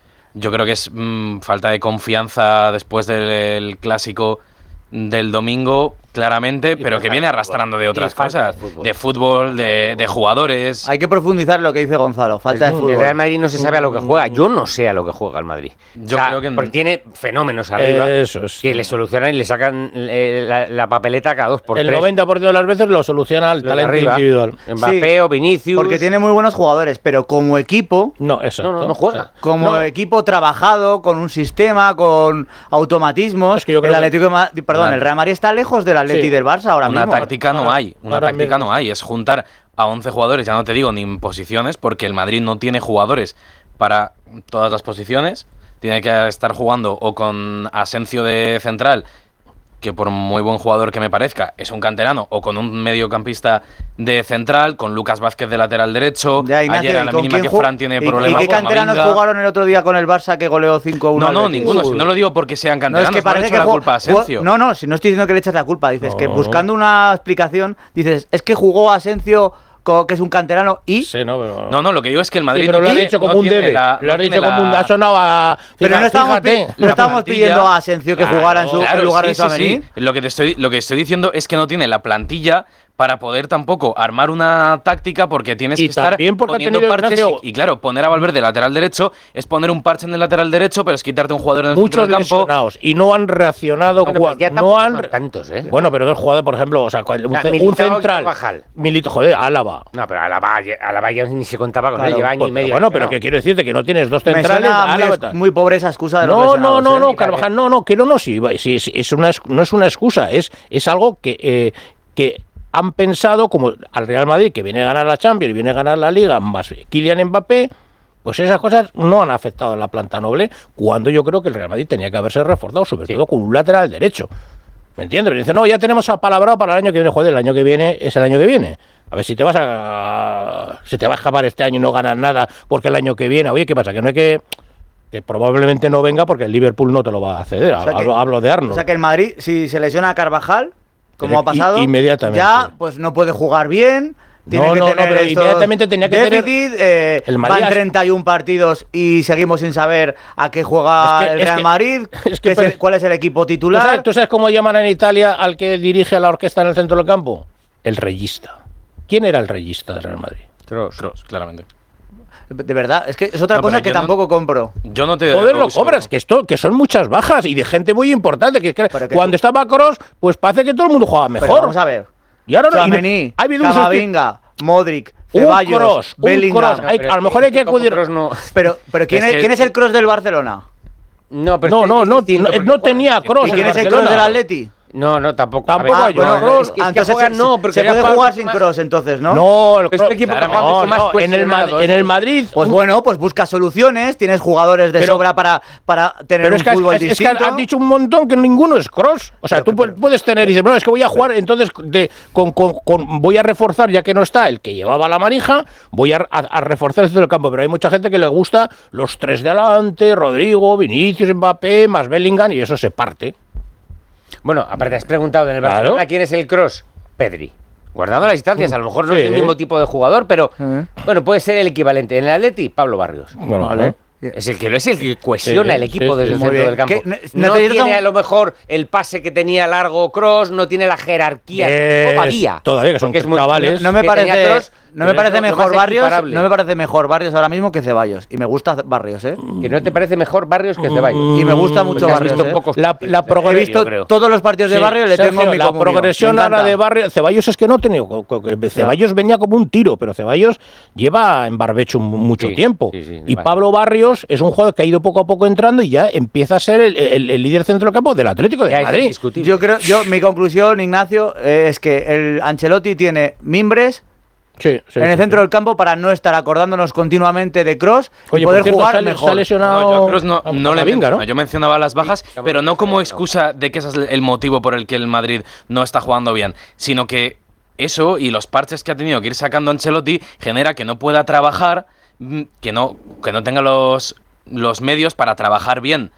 Yo creo que es mm, falta de confianza después del clásico del domingo, claramente, pero que viene arrastrando de otras cosas, de fútbol, de, de jugadores. Hay que profundizar lo que dice Gonzalo, falta de fútbol. El Real Madrid no se sabe a lo que juega. Yo no sé a lo que juega el Madrid. Yo O sea, creo que no. porque tiene fenómenos arriba Eso es. que le solucionan y le sacan eh, la, la papeleta cada dos por El tres. noventa por ciento de las veces lo soluciona el Los de talento arriba. individual. Mbappé o Vinicius. Porque tiene muy buenos jugadores, pero como equipo, No, eso. No, no, no juega. como No. equipo trabajado, con un sistema, con automatismos, Es que yo creo el que- Atlético de Ma- perdón, Una- el Real Madrid está lejos del Atleti Sí. y del Barça ahora Una mismo. táctica no Ahora- hay, una ahora táctica mismo. no hay, es juntar a once jugadores, ya no te digo ni en posiciones, porque el Madrid no tiene jugadores para todas las posiciones, tiene que estar jugando o con Asencio de central, que por muy buen jugador que me parezca, es un canterano, o con un mediocampista de central, con Lucas Vázquez de lateral derecho. Ya, Ignacio, Ayer a ¿y la con mínima quién que ju- Fran tiene y- problemas ¿Y qué con canteranos Camavinga. jugaron el otro día con el Barça que goleó cinco uno? No, al no, Betis? ninguno, si no lo digo porque sean No, es canteranos, que no le parece echo que la jugó- culpa a jugó- Asencio. No, no, si no estoy diciendo que le echas la culpa, dices que No. buscando una explicación, dices, es que jugó Asencio, co- que es un canterano, y... Sí, no, pero... No, no, lo que digo es que el Madrid Sí, pero no lo has tiene- dicho como no un tiene debe. la- Lo has no dicho tiene como un... la- Ha sonado a... Pero no estamos, pi- fíjate, no la estamos plantilla- pidiendo a Asencio que jugara en, su, en Claro, lugar sí, de sí, Tchouaméni. sí. Lo que te estoy, lo que estoy diciendo es que no tiene la plantilla para poder tampoco armar una táctica porque tienes Y que estar también porque ha poniendo tenido parches Ignacio- y, y claro, poner a Valverde lateral derecho es poner un parche en el lateral derecho, pero es quitarte un jugador en el centro Muchos del campo. lesionados y no han reaccionado. Bueno, cua- pues ya no tampoco han... son tantos, ¿eh? Bueno, pero dos jugadores, por ejemplo, o sea, un, O sea, ce- un Militao y central. Carvajal. Milito, joder, Álava. No, pero a la valla, a la valla ni se contaba con Claro, él, lleva año pues, y medio. Bueno, pero no. que quiero decirte que no tienes dos Me centrales. suena Álava, muy, tal. muy pobre esa excusa de los No, no, lesionados, no, ¿eh? no, Carvajal, no, no, que no, no, sí, sí, sí, es una, no es una excusa, es, es algo que, eh, que han pensado como al Real Madrid, que viene a ganar la Champions y viene a ganar la Liga, más Kylian Mbappé, pues esas cosas no han afectado a la planta noble, cuando yo creo que el Real Madrid tenía que haberse reforzado, sobre todo con un lateral derecho. ¿Me entiendes? Me dicen, no, ya tenemos apalabrado para el año que viene, joder, el año que viene es el año que viene. A ver si te vas a. Se te va a escapar este año y no ganas nada, porque el año que viene, oye, ¿qué pasa? Que no hay que. Que probablemente no venga porque el Liverpool no te lo va a ceder. O sea que- hablo, hablo de Arnold. O sea que el Madrid, si se lesiona a Carvajal, como Pero ha pasado, i- inmediatamente. ya pues no puede jugar bien. Tiene No, que no, no, tener pero estos inmediatamente tenía que tener- déficit, eh, El Madrid van ha- treinta y uno partidos y seguimos sin saber a qué juega Es que- el es Real que- Madrid, es que qué es el- cuál es el equipo ¿Tú titular. sabes, tú sabes cómo llaman en Italia al que dirige a la orquesta en el centro del campo? El reyista. ¿Quién era el reyista del Real Madrid? Kroos, claramente. De verdad, es que es otra No, cosa pero que yo no- tampoco compro. Yo no te Joder, lo rehuso- cobras, que esto, que son muchas bajas y de gente muy importante. Que, que Pero que cuando estaba Kroos, pues parece que todo el mundo jugaba Pero mejor. vamos a ver. Y ahora no, y no- Tchouaméni, ha habido un Camavinga, Modric, Un Ceballos, Kroos, un Bellingham. Kroos. Hay- a lo mejor hay que acudir. No, Pero, pero ¿quién, Es es, que- ¿quién es el cross del Barcelona? no, pero No, es no, no, distinto, no, porque no juega- tenía Kroos. ¿Y quién el es el Barcelona. cross del Atleti? No, no, tampoco. Tampoco A ver, hay bueno, Kroos. es que- es que Entonces juegan, se, no, porque se ya puede juegan jugar sin más- cross entonces, ¿no? No, el Es un Kroos- equipo que Claramente. juega mucho no, más no, en el, Ma- cohesionado, en el Madrid. Pues un- bueno, pues busca soluciones, tienes jugadores de Pero- sobra para, para tener Pero un es que, has, fútbol es- es que distinto. has dicho un montón que ninguno es cross. O sea, Pero tú que- pu- puedes tener y dices, bueno, es que voy a jugar, entonces de, con, con- con- voy a reforzar, ya que no está el que llevaba la manija, voy a, a- a reforzar el centro del campo. Pero hay mucha gente que le gusta los tres de adelante, Rodrigo, Vinicius, Mbappé, más Bellingham, y eso se parte. Bueno, aparte has preguntado en el Claro. Barcelona quién es el cross. Pedri. Guardando las distancias, a lo mejor no Sí. es el mismo tipo de jugador, pero Eh. bueno, puede ser el equivalente. En el Atleti, Pablo Barrios. Bueno, Vale. Es el que es el que cohesiona Sí, el equipo sí, desde sí. el Muy centro bien. del campo. ¿Qué? Ne- No necesita tiene un- a lo mejor el pase que tenía largo Cross, no tiene la jerarquía Es- Badía. todavía que son Porque es muy- chavales. No me que tenía parece- Kroos, No me parece mejor Barrios, no me parece mejor Barrios ahora mismo que Ceballos. Y me gusta Barrios, ¿eh? Que no te parece mejor Barrios que Ceballos. Y me gusta mucho Porque has Barrios, visto ¿eh? pocos- La, la He visto progresión. todos los partidos de Sí, Barrios, le Sergio, tengo mi la comunión. progresión Me ahora encanta. de Barrios. Ceballos es que no ha tenido. co- co- Ceballos venía como un tiro, pero Ceballos lleva en barbecho mu- mucho Sí, tiempo. sí, sí, y vale. Pablo Barrios es un jugador que ha ido poco a poco entrando y ya empieza a ser el, el- el líder centro del campo del Atlético de Ya es Madrid. indiscutible. Yo creo, yo, mi conclusión, Ignacio, eh, es que el Ancelotti tiene mimbres Sí, sí, en el sí, centro sí. del campo para no estar acordándonos continuamente de Kroos Oye, y por poder cierto, jugar sale- mejor. sale lesionado No, yo a Kroos no, a- no a le Camavinga, menciono. ¿no? Yo mencionaba las bajas, pero no como excusa de que ese es el motivo por el que el Madrid no está jugando bien, sino que eso y los parches que ha tenido que ir sacando Ancelotti genera que no pueda trabajar, mm, que no, que no tenga los, los medios para trabajar bien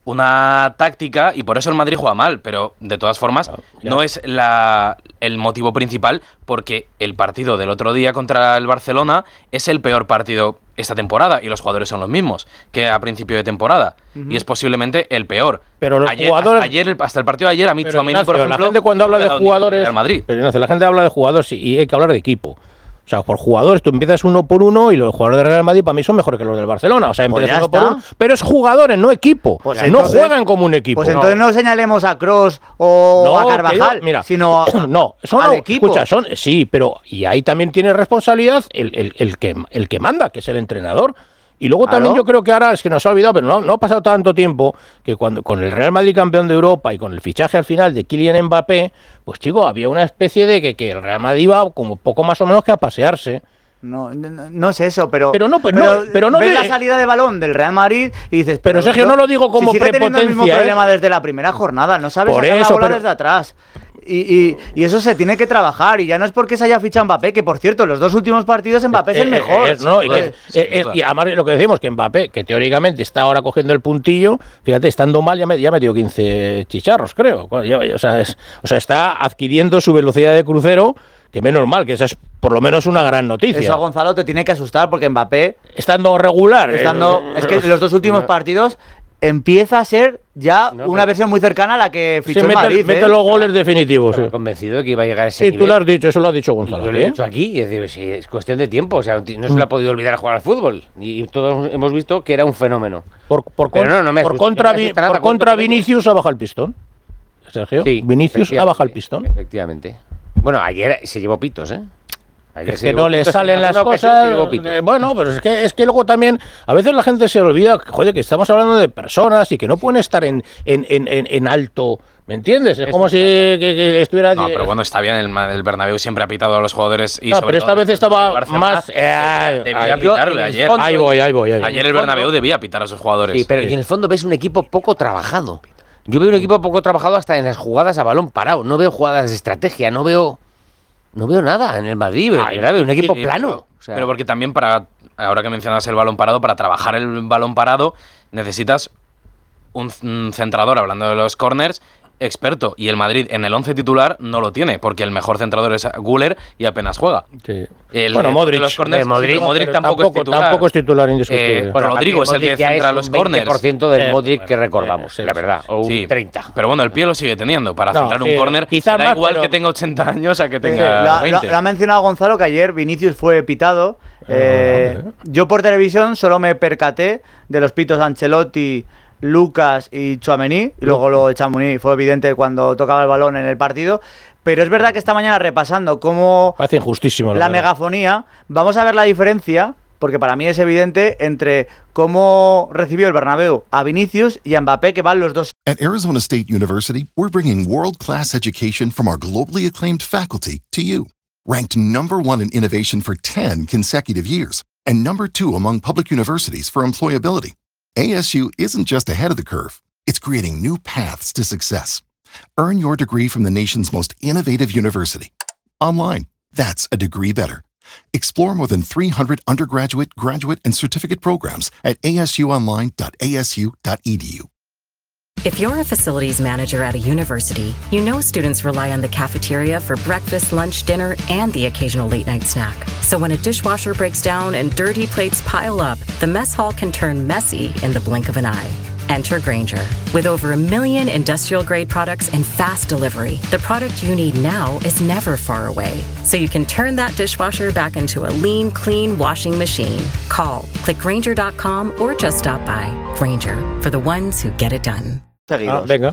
una táctica, y por eso el Madrid juega mal, pero de todas formas ya. no es la, el motivo principal, porque el partido del otro día contra el Barcelona es el peor partido esta temporada y los jugadores son los mismos que a principio de temporada, y es posiblemente el peor. Pero los ayer, jugadores- hasta, ayer, el- hasta el partido de ayer a mí Pero, Tchouaméni, Ignacio, por ejemplo, la gente cuando habla no me de ha dado ni jugadores, Real Madrid. pero, Ignacio, la gente habla de jugadores y hay que hablar de equipo. O sea, por jugadores tú empiezas uno por uno y los jugadores de Real Madrid para mí son mejores que los del Barcelona. O sea, Pues empiezas ya uno por está. uno. Pero es jugadores, no equipo. Pues no entonces- juegan como un equipo. Pues entonces no señalemos a Kroos o No, a que Carvajal, yo- mira, sino a- no, son al no, equipo. Escucha, son, sí, pero y ahí también tiene responsabilidad el, el, el que, el que manda, que es el entrenador. Y luego Claro. también yo creo que ahora es que nos ha olvidado, pero no, no ha pasado tanto tiempo que cuando con el Real Madrid campeón de Europa y con el fichaje al final de Kylian Mbappé, pues chico, había una especie de que, que el Real Madrid iba como poco más o menos que a pasearse. No, no, no es eso, pero. Pero no, pero no- pero no ves de- la salida de balón del Real Madrid y dices. Pero, Sergio, no lo digo como si sigue teniendo el mismo prepotencia, ¿eh? problema desde la primera jornada, no sabes Por sacar eso, la bola pero- desde atrás. Y, y- y eso se tiene que trabajar. Y ya no es porque se haya fichado Mbappé, que por cierto, los dos últimos partidos Mbappé es el Eh, mejor. eh, eh, no, y, que- Eh, eh, eh, y además lo que decimos, que Mbappé, que teóricamente está ahora cogiendo el puntillo, fíjate, estando mal ya me, ya metió quince chicharros, creo. Ya- O sea, es- o sea, está adquiriendo su velocidad de crucero, que menos mal, que esa es por lo menos una gran noticia. Eso a Gonzalo te tiene que asustar porque Mbappé, Estando regular. estando, eh, es que los dos últimos partidos empieza a ser ya No, una pero- versión muy cercana a la que Sí, fichó el mete, Madrid. mete ¿eh? los goles definitivos. Sí, Estaba convencido de que iba a llegar a ese Sí, tú nivel. lo has dicho, eso lo has dicho Y Gonzalo. yo lo he ¿sí? dicho aquí, y es, decir, sí, es cuestión de tiempo, o sea, no se le ha podido olvidar a jugar al fútbol. Y todos hemos visto que era un fenómeno. Por, por, Pero con- no, no me por asusta, contra, no me Vi- asusta nada, por cuento contra con ello. Vinicius ha bajado el pistón. Sergio, Sí, Vinicius ha bajado el efectivamente, pistón. Efectivamente. Bueno, ayer se llevó pitos, ¿eh? Ayer Es se que llevó no le pitos, salen en las alguna ocasión se cosas. llevó pitos. eh, bueno, pero es que, es que luego también, a veces la gente se olvida, joder, que estamos hablando de personas y que no pueden estar en, en, en, en, en alto. ¿Me entiendes? Es como si que, que estuviera. No, pero bueno, está bien, el, Ma- el Bernabéu siempre ha pitado a los jugadores y No, sobre pero esta todo vez estaba el Barcelona más. eh, debía ahí- pitarle ayer. Ahí voy, ahí voy. Ahí voy. Ayer el Bernabéu debía pitar a sus jugadores. Sí, pero en el fondo ves un equipo poco trabajado. Yo veo un equipo poco trabajado hasta en las jugadas a balón parado. No veo jugadas de estrategia, no veo no veo nada en el Madrid. Ay, ¿verdad? Veo un equipo sí, plano. Pero, O sea, pero porque también para, ahora que mencionas el balón parado, para trabajar el balón parado necesitas un, un centrador, hablando de los corners, experto. Y el Madrid en el once titular no lo tiene, porque el mejor centrador es Güler y apenas juega. Sí. El, Bueno, el- Modric. Los corners, Eh, Modric, sí, Modric pero tampoco, tampoco- es titular. tampoco es titular indiscutible. Eh, Bueno, Rodrigo es el que Modric ya centra es los un veinte por ciento corners. del Eh, Modric que bueno, recordamos, sí, la verdad. O un Sí, treinta. pero bueno, el pie lo sigue teniendo. Para No, centrar sí, un córner, quizá da más, igual pero- que tenga ochenta años a que Sí, tenga la- la- veinte. Lo ha mencionado Gonzalo que ayer Vinicius fue pitado. Eh, yo por televisión solo me percaté de los pitos Ancelotti, Lucas y Tchouaméni. Y luego lo de Tchouaméni fue evidente cuando tocaba el balón en el partido. Pero es verdad que esta mañana repasando cómo Parece injustísimo. la verdad. megafonía, vamos a ver la diferencia, porque para mí es evidente, entre cómo recibió el Bernabéu a Vinicius y a Mbappé, que van los dos. At Arizona State University, we're bringing world-class education from our globally acclaimed faculty to you. Ranked number one in innovation for ten consecutive years, and number two among public universities for employability. A S U isn't just ahead of the curve, it's creating new paths to success. Earn your degree from the nation's most innovative university. Online, that's a degree better. Explore more than three hundred undergraduate, graduate, and certificate programs at a s u online dot a s u dot e d u. If you're a facilities manager at a university, you know students rely on the cafeteria for breakfast, lunch, dinner, and the occasional late night snack. So when a dishwasher breaks down and dirty plates pile up, the mess hall can turn messy in the blink of an eye. Enter Grainger. With over a million industrial-grade products and fast delivery, the product you need now is never far away. So you can turn that dishwasher back into a lean, clean washing machine. Call, click Grainger dot com or just stop by. Grainger, for the ones who get it done. Ah, venga.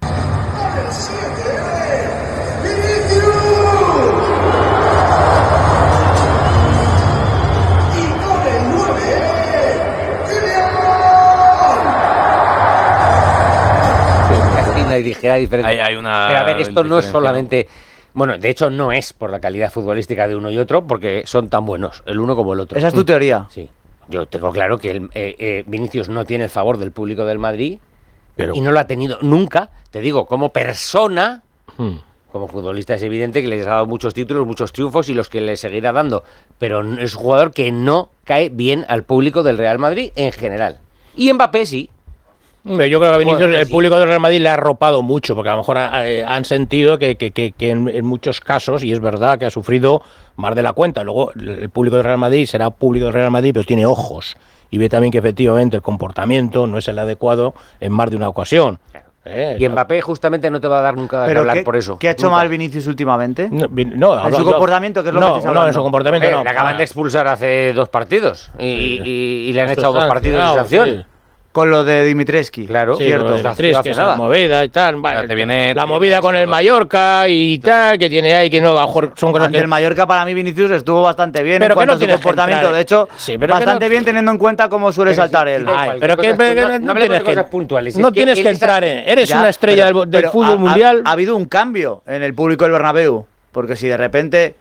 Una ligera diferencia. Hay, hay una Pero a ver, esto no es diferencia. solamente... Bueno, de hecho no es por la calidad futbolística de uno y otro, porque son tan buenos, el uno como el otro. Esa es tu teoría. Sí. Yo tengo claro que el, eh, eh, Vinicius no tiene el favor del público del Madrid, Pero- y no lo ha tenido nunca. Te digo, como persona, Hmm. como futbolista es evidente que les ha dado muchos títulos, muchos triunfos y los que le seguirá dando. Pero n- es un jugador que no cae bien al público del Real Madrid en general. Y Mbappé sí. Hombre, yo creo que a Vinicius, Bueno, el sí. público del Real Madrid le ha arropado mucho, porque a lo mejor eh, han sentido que, que- que- que en, en muchos casos, y es verdad que ha sufrido más de la cuenta. Luego, el público del Real Madrid será público del Real Madrid, pero tiene ojos. Y ve también que efectivamente el comportamiento no es el adecuado en más de una ocasión. Eh, Y Mbappé justamente no te va a dar nunca de Pero hablar ¿qué, por eso. ¿qué ha hecho Nunca. mal Vinicius últimamente? No, vi- no, en hablo- su yo- comportamiento, que es lo no, que estáis no, hablando. en su comportamiento Eh, no. le acaban de expulsar hace dos partidos y, y- y le han Esto echado dos está partidos de sancionado, sanción. sí. Con lo de Dimitrescu. Claro, Sí, cierto. lo de no Beatriz, hace que es nada. la movida y tal. Vale, te viene- la movida con el Mallorca y tal, que tiene ahí, que no, a lo mejor son cosas Ante que... el Mallorca para mí Vinicius estuvo bastante bien Pero en que cuanto no a su tienes que comportamiento. entrar- De hecho, Sí, pero que bastante no- bien teniendo en cuenta cómo suele Pero saltar sí, él. da Ay, igual, pero que, cosas- pero que no- no, no hablemos tienes de que, cosas puntuales, no es que tienes que él entrar está- en... Eres Ya, una estrella pero- del, del pero fútbol ha- ha- mundial. Ha, habido un cambio en el público del Bernabéu. Porque si de repente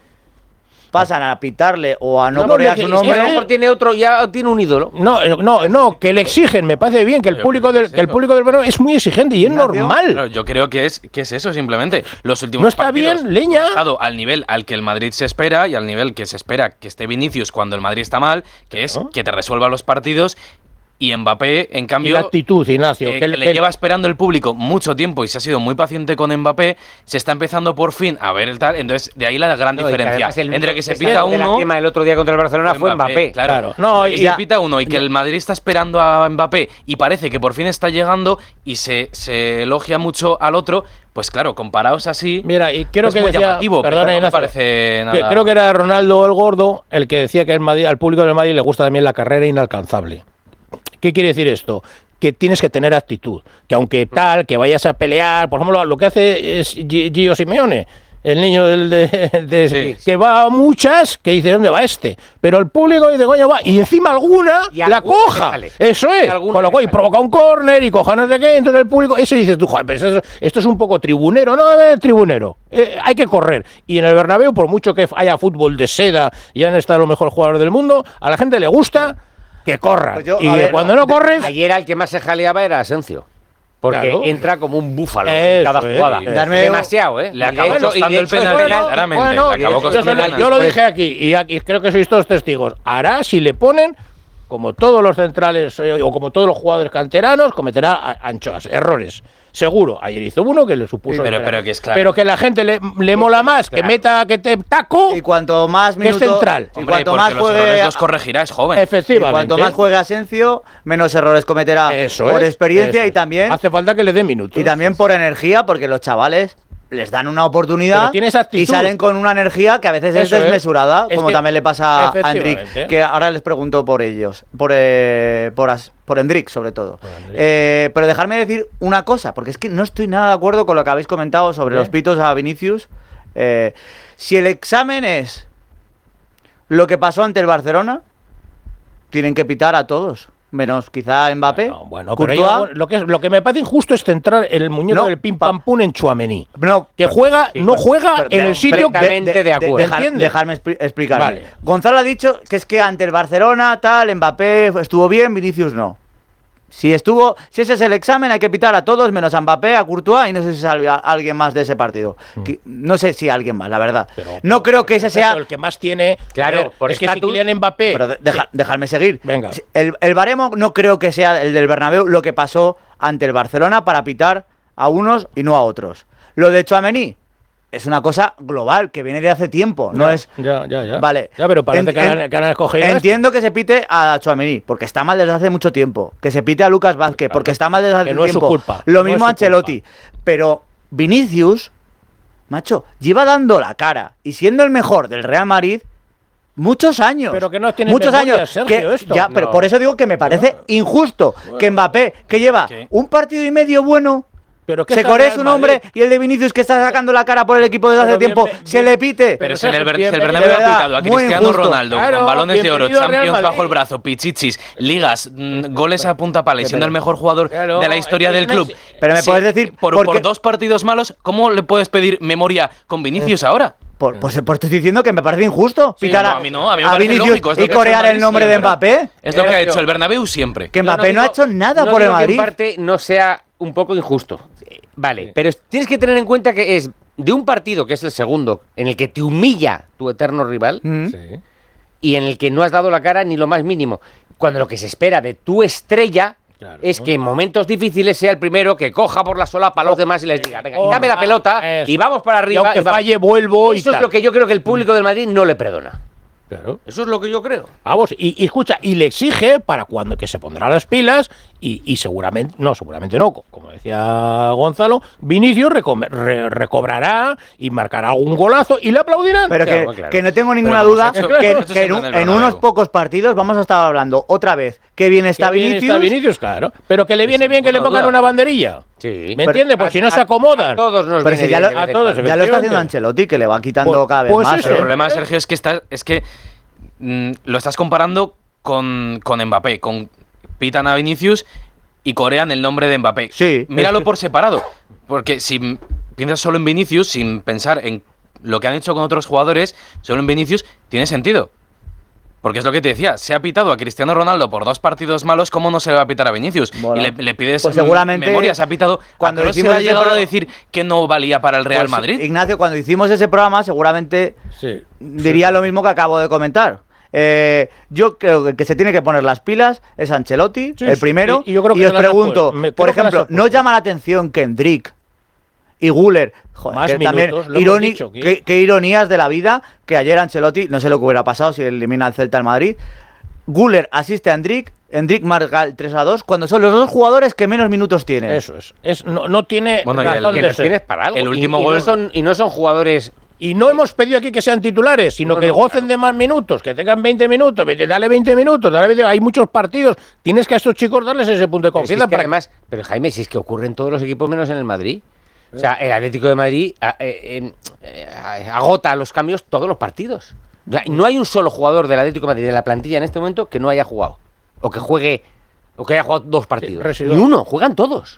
pasan a pitarle o a no, No, poner a porque su es- A lo nombre. mejor tiene otro, ya tiene un ídolo. No, eh, no, no, que le exigen, me parece bien, que el público del, que el público del Bernabéu es muy exigente y es Ignacio. normal. Claro, yo creo que es, que es eso simplemente. Los últimos No está partidos bien, leña. han estado al nivel al que el Madrid se espera y al nivel que se espera que esté Vinicius cuando el Madrid está mal, que es ¿No? que te resuelva los partidos. Y Mbappé, en Y cambio, la actitud, Ignacio. eh, que que el- le que- lleva esperando el público mucho tiempo y se ha sido muy paciente con Mbappé, se está empezando por fin a ver el tal. Entonces, de ahí la gran No, y que diferencia. además el Entre único que se que sale pita de la uno. quema el otro día contra el Barcelona fue Mbappé. Claro. Claro. No, y y se ya- pita uno y que el Madrid está esperando a Mbappé y parece que por fin está llegando y se, se elogia mucho al otro, pues claro, comparados así. Mira, y creo es que muy decía, llamativo, pero perdona, no me Ignacio, parece que nada. creo que era Ronaldo el Gordo el que decía que el Madrid- al público del Madrid le gusta también la carrera inalcanzable. ¿Qué quiere decir esto? Que tienes que tener actitud, que aunque tal, que vayas a pelear, por ejemplo, lo que hace es Gi- Gio Simeone, el niño del de, de- Sí. que va a muchas, que dice, ¿dónde va este? Pero el público dice, coño, va, y encima alguna Y la alguna coja. que sale. Eso Y es, alguna con lo que cual, y sale. provoca un córner y coja no sé qué, entonces el público, ese dices tú, joder, pero eso- esto es un poco tribunero, no es tribunero, eh, hay que correr. Y en el Bernabéu, por mucho que haya fútbol de seda y han estado los mejores jugadores del mundo, a la gente le gusta que corra. Pues yo, y a ver, cuando no corres, Ayer el que más se jaleaba era Asensio. Porque Claro. entra como un búfalo Eso en cada es, jugada. eso es. Darme- Demasiado, ¿eh? Le Y de acabó hecho- y de costando el hecho, penalti, bueno, claramente. bueno, le acabó yo, costando el yo penalti. lo dije aquí y aquí creo que sois todos testigos. Hará si le ponen, como todos los centrales eh, o como todos los jugadores canteranos, cometerá a- anchoas, errores. Seguro. Ayer hizo uno que le supuso. Pero- el pero que es claro. Pero que la gente le, le mola más que Claro. meta, que te taco. Y cuanto más Que es minutos. central. Y Hombre, cuanto porque más los errores juegue. los corregirá, es joven. Y Efectivamente. cuanto más juegue Asensio, menos errores cometerá. Eso por es, experiencia eso y es. también. Hace falta que le dé minutos. Y también por energía, porque los chavales les dan una oportunidad Pero tienes actitud. y salen con una energía que a veces es Eso es. desmesurada, Es como que- también le pasa a Endrick, efectivamente. que ahora les pregunto por ellos, por eh, por, As- por Endrick sobre todo. Eh, pero dejarme decir una cosa, porque es que no estoy nada de acuerdo con lo que habéis comentado sobre ¿Eh? los pitos a Vinicius. Eh, si el examen es lo que pasó ante el Barcelona, tienen que pitar a todos. Menos quizá Mbappé. No, bueno, pero Courtois. yo- lo, que es, lo que me parece injusto es centrar el muñeco No, del pim pa- pam pum en Tchouaméni. No, Que juega, sí, no pero- juega pero- en el sitio que. perfectamente de acuerdo. dejar- ¿Entiendes? dejarme expli- explicarme. Vale. Gonzalo ha dicho que es que ante el Barcelona, tal, Mbappé estuvo bien, Vinicius no. Si estuvo, si ese es el examen, hay que pitar a todos, menos a Mbappé, a Courtois y no sé si sale a- alguien más de ese partido. Que- No sé si alguien más, la verdad. Pero- no creo que ese sea. el que más tiene. Claro, a ver, por es que si estatus- Kylian Mbappé. Pero de- deja- dejadme seguir. Venga. El, el baremo no creo que sea el del Bernabéu lo que pasó ante el Barcelona para pitar a unos y no a otros. Lo de Tchouaméni es una cosa global, que viene de hace tiempo, no ya, es... Ya, ya, ya. Vale. Ya, pero parece En- que, han, en- que han escogido Entiendo que se pite a Tchouaméni, porque está mal desde hace mucho tiempo. Que se pite a Lucas Vázquez, porque está mal desde hace que no es su tiempo. culpa, Lo no es mismo su a Ancelotti. Pero Vinicius, macho, lleva dando la cara y siendo el mejor del Real Madrid muchos años. Pero que no tiene muchos memoria, años. Sergio, que- esto. ya, pero No. por eso digo que me parece injusto que Mbappé, que lleva ¿Qué? un partido y medio bueno, Pero que se está coree Real su Madrid. nombre y el de Vinicius que está sacando la cara por el equipo desde hace Pero bien, tiempo, bien, se bien. le pite. Pero si eso el, es Ber- bien- si el de Bernabéu ha verdad, picado a muy Cristiano injusto. Ronaldo Claro, con balones de oro, bienvenido al Real Champions Madrid. bajo el brazo, pichichis, ligas, mm, goles a punta pala y siendo el mejor jugador Claro, de la historia es del que club. Messi- Pero me Sí, puedes decir, por, ¿por por qué? dos partidos malos, ¿cómo le puedes pedir memoria con Vinicius ahora? Por, pues, pues te estoy diciendo que me parece injusto Sí, picar no, a, a mí no, a mí me parece Vinicius lógico, es lo y que ha hecho el corear el Madrid nombre de siempre. Mbappé. Es lo que ha Sergio. hecho el Bernabéu siempre. Que Yo Mbappé no, digo- ha hecho nada no por el digo que Madrid. en parte no sea un poco injusto. Eh, Vale, pero tienes que tener en cuenta que es de un partido, que es el segundo, en el que te humilla tu eterno rival Mm. Sí. y en el que no has dado la cara ni lo más mínimo. Cuando lo que se espera de tu estrella Claro. es que en momentos difíciles sea el primero que coja por la solapa a los demás y les diga, venga, Oh, dame la ah, pelota eso. y vamos para Y arriba. aunque y va- falle, vuelvo y Eso es tal. lo que yo creo que el público del Madrid no le perdona. Claro. Eso es lo que yo creo. Vamos, y, y escucha, y le exige para cuando que se pondrá las pilas y, y seguramente, no, seguramente no, co- como decía Gonzalo, Vinicius recome- re- recobrará y marcará un golazo y le aplaudirán. Pero Claro, que, claro. que no tengo ninguna Pero duda hemos hecho- que, hemos hecho que en, siempre un- en el en unos Bernabéu. pocos partidos vamos a estar hablando otra vez que bien está Que bien Vinicius. está Vinicius, claro. Pero que le viene sin bien que le ninguna pongan duda. una banderilla. Sí. ¿Me entiendes? Pues si no se A acomodan. todos nos Pero viene si ya bien lo, de vez en a todos, cuando. ya lo está haciendo efectivamente. Ancelotti, que le va quitando Pues- cada vez pues más. eso. El ¿eh? problema, Sergio, es que, está, es que mm, lo estás comparando con, con Mbappé, con pitan a Vinicius y corean el nombre de Mbappé. Sí. Míralo por separado, porque si m- piensas solo en Vinicius, sin pensar en lo que han hecho con otros jugadores, solo en Vinicius, tiene sentido. Porque es lo que te decía, se ha pitado a Cristiano Ronaldo por dos partidos malos, ¿cómo no se le va a pitar a Vinicius? Bueno, y le, le pides pues mm, seguramente memoria, se ha pitado. cuando Cuando no se hicimos ha ese llegado a programa- decir que no valía para el Real Pues, Madrid. Ignacio, cuando hicimos ese programa, seguramente Sí. diría lo mismo que acabo de comentar. Eh, yo creo que el que se tiene que poner las pilas es Ancelotti, Sí, el sí, primero. y- y yo creo que y se os las ha pregunto, puesto. Me- por creo que las ejemplo, ha ¿no puesto. llama la atención que Endrick y Guller, joder, Más que también minutos, lo hemos ironi- dicho aquí. qué, qué ironías de la vida que ayer Ancelotti, no sé lo que hubiera pasado si elimina al Celta al Madrid, Guller asiste a Endrick, Endrick marca el tres a dos cuando son los dos jugadores que menos minutos tienen. Eso es. es no, no tiene Bueno, y el- razón Que de los ser. tienes para algo. El Y- último y, gol- no son, y no son jugadores. Y no hemos pedido aquí que sean titulares, sino No, que no, gocen de más minutos, que tengan veinte minutos, vete, dale veinte minutos, dale veinte, hay muchos partidos, tienes que a estos chicos darles ese punto de Pero, si es confianza que para además, pero Jaime, si es que ocurre en todos los equipos menos en el Madrid. O sea, el Atlético de Madrid a- eh, eh, eh, agota a los cambios todos los partidos. O sea, no hay un solo jugador del Atlético de Madrid de la plantilla en este momento que no haya jugado. O que juegue. O que haya jugado dos partidos. residual. Ni uno, juegan todos.